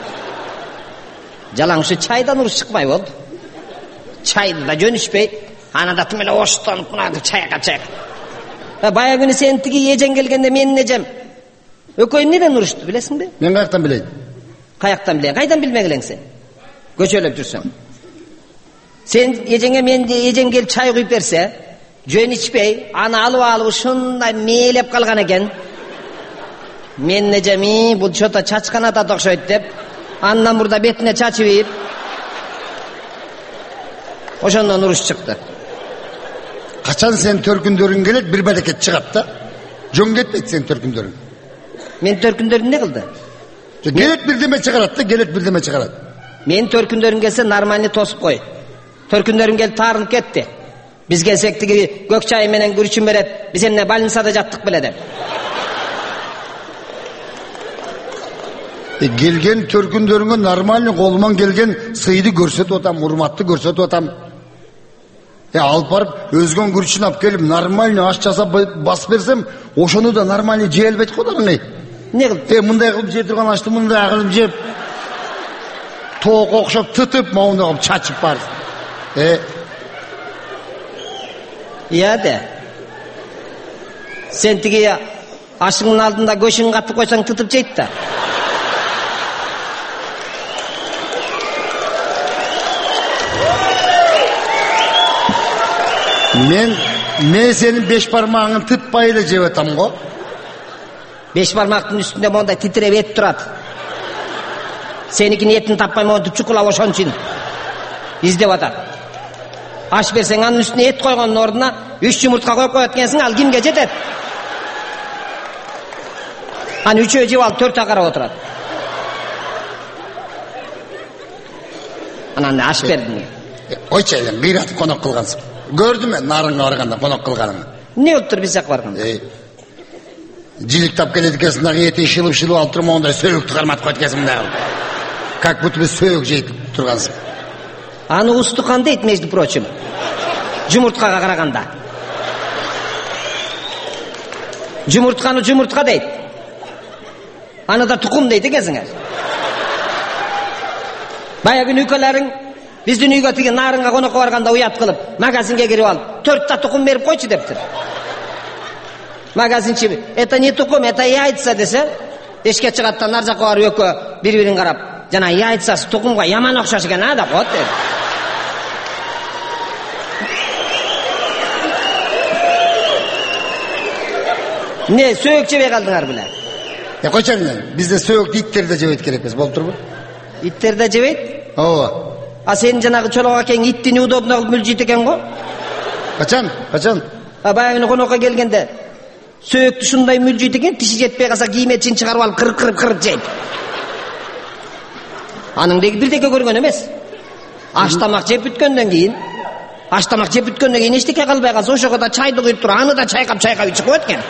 Speaker 11: Жалаң ушу чайдан уруш чыкпай болду. Чайды да жөнүшпөй, ана да тим эле оштонуп мына чайкап чайкап. Бая күнү сен тиги эжең келгенде менин эжем экөө эмнеден урушту билесиңби?
Speaker 10: Мен каяктан билейин?
Speaker 11: Каяктан билейин? Кайдан билмек элең сен? Көчөлөп жүрсөң. Сен эжеңе мен эжең келип чай куюп берсе, жөн ичпей, аны алып алып ушундай мээлеп калган экен. Мен эжеми бул чото чачкан ата окшойт деп, андан мурда бетине чачып ийип, ошондон уруш чыкты.
Speaker 10: Качан сен төркүндөрүң келет, бир берекет чыгат да. Жөн кетпейт сен төркүндөрүң.
Speaker 11: Мен төркүндөрүм не кылды?
Speaker 10: Келет бирдеме чыгарат да, келет бирдеме чыгарат.
Speaker 11: Мен төркүндөрүм келсе нормальный тосуп кой. Төркүндөрүм келип таарынып кетти. Биз келсек тиги көк чай менен күрчүн берет, биз эмне больницада жаттык беле деп.
Speaker 10: E, gelgen törkündörüngө нормальный колуман келген сыйды көрсөтүп атам, урматты көрсөтүп атам. E алып барып өзгөн күрчүн алып келип нормальный аш жасап басып берсем, ошону да нормальный жей албайт коларың.
Speaker 11: Не кылып?
Speaker 10: Е мындай кылып жей турган ашты мындай кылып жеп, тоок окшоп тытып, моундай кылып чачып бар. Э
Speaker 11: Iya de. Sen tigi aşığın aldığında göşün kapı koysan tutup jeyt da.
Speaker 10: мен мен сенин беш бармагыңды тытпай эле жеп атам го.
Speaker 11: Беш бармактын үстүндө мондай титиреп эт турат. Senikini etini tapmay монтип чукулап ошон үчүн издеп атат. Аш берсең анын үстүнө эт койгондун ордуна үч жумуртка коюп коет экенсиң, ал кимге жетет? Аны үчөө жеп алып төртөө карап отурат. Анан аш бердим.
Speaker 10: Ойчу элем, кыйратып конок кылгансың. Көрдүм мен нарынга барганда конок кылганыңды.
Speaker 11: Эмне болуптур биз жака барганда?
Speaker 10: Жилик тап келет экенсиң дагы эти шылып-шылып алып туруп мондай сөөгүктү карматып коет экенсиң дагы. Как будто біз сөйөк жейт тургансың.
Speaker 11: Аны устухан дейт, между прочим. Жумурткага караганда. Жумуртканы жумуртка дейт. Аны да тукум дейт экенсиңер. Баягы нүкөлөрүң биздин үйгө тиги нарынга конокко барганда уят кылып, магазинге кирип алып, төрттө тукум берип койчу дептир. Магазинчи, это не тукум, это яйца десе, эшикке чыгаттан нар жакка барып экөө бири-бирин карап, жана яйцасы тукумга яман окшош экен а деп коет. Не, сөйөк жебей калдыңар беле?
Speaker 10: Е койчу эне, бизде сөйөктү иттер да жебейт керек эмес, болуп турбу?
Speaker 11: Иттер да жебейт?
Speaker 10: Ооба.
Speaker 11: А сен жанагы чолок акең итти неудобно кылып мүлжүйт экен го?
Speaker 10: Качан? Качан?
Speaker 11: А баягы конокко келгенде сөйөктү ушундай мүлжүйт экен, тиши жетпей калса кийметин чыгарып алып кырып-кырып жейт. Анын деги бирдеке көргөн эмес. Аш тамак жеп бүткөндөн кийин, аш тамак жеп бүткөндөн кийин эчтеке калбай калса, ошого да чайды куюп туруп, аны да чайкап-чайкап ичип коет экен.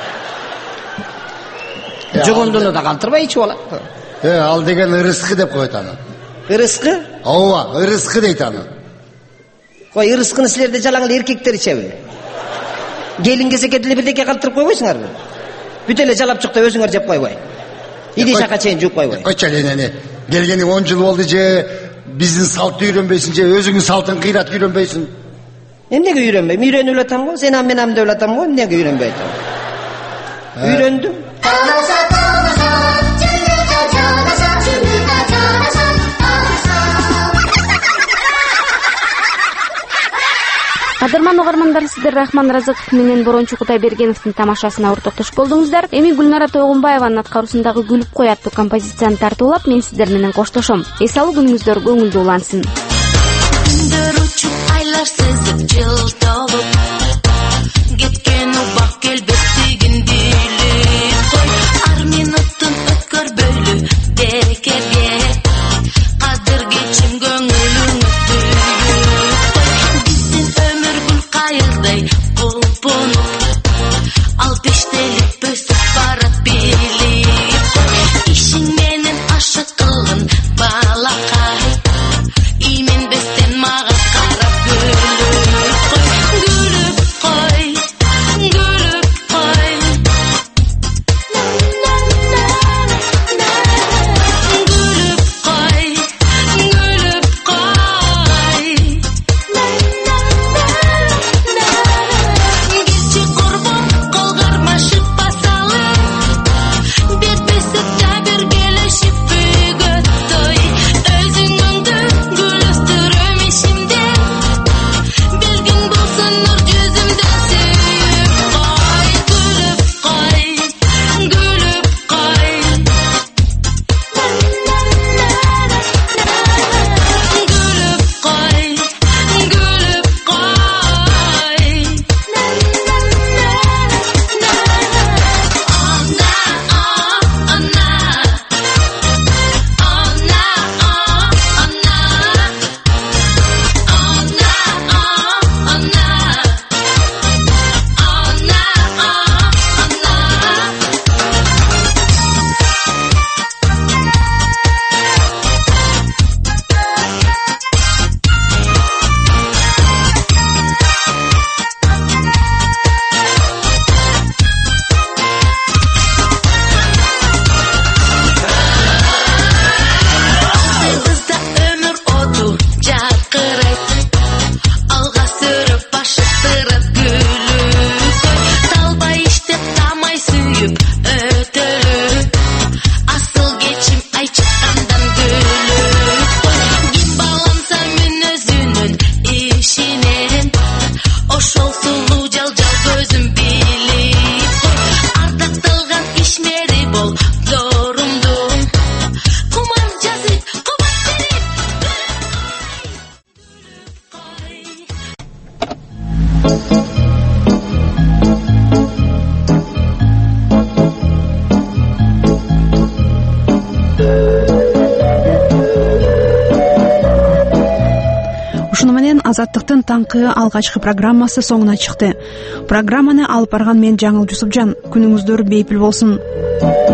Speaker 11: Жогондуну да калтырбай ичип алат.
Speaker 10: Э, ал деген ырыскы деп коет аны.
Speaker 11: Ырыскы?
Speaker 10: Ооба, ырыскы дейт аны.
Speaker 11: Кой, ырыскыны силерде жалаң эле эркектер ичеби? Келин келсе деле бирдеке калтырып койбойсуңарбы? Бүт эле жалап чыкты өзүңөр жеп койбой. Иди шака чейин жууп койбой.
Speaker 10: Койчу эле, келгениң он жыл болду же, биздин салтты үйрөнбөйсүң же, өзүңдүн салтын кыйратып үйрөнбөйсүң.
Speaker 11: Эмнеге үйрөнбөйм? Үйрөнүп элатам го, сен мен ам деп элатам го, эмнеге үйрөнбөй атам? Үйрөндүм.
Speaker 25: Кадырман угармандар, сиздер Рахман Разыков менен Борончу Кутайбергеновдун тамашасына ортоктош болдуңуздар. Эми Гүлнара Тойгунбаеванын аткаруусундагы Күлүп кой аттуу композицияны тартуулап, мен сиздер менен коштошом. Эс алуу күнүңүздөр көңүлдүү улансын.
Speaker 12: Күндөр учуп, айлар сызып, жыл толуп, кеткен убак келбеттигин билип кой. Ар минуттун өткөрбөйлү бекерге, кадыр кечим көңүлүңүздү кайырдай кулпунуп, ал пештелип өсүп барат билип кой. Ишиң менен ашык кылгын балакай, именбестен мага карап күлүп кой. Күлүп кой, күлүп кой, күлүп кой, күлүп кой. Gitçi
Speaker 1: Азаттыктын таңкы алгачкы программасы соңуна чыкты. Программаны алып барган мен Жаңыл Жусупжан. Күнүңүздөр бейпил болсун.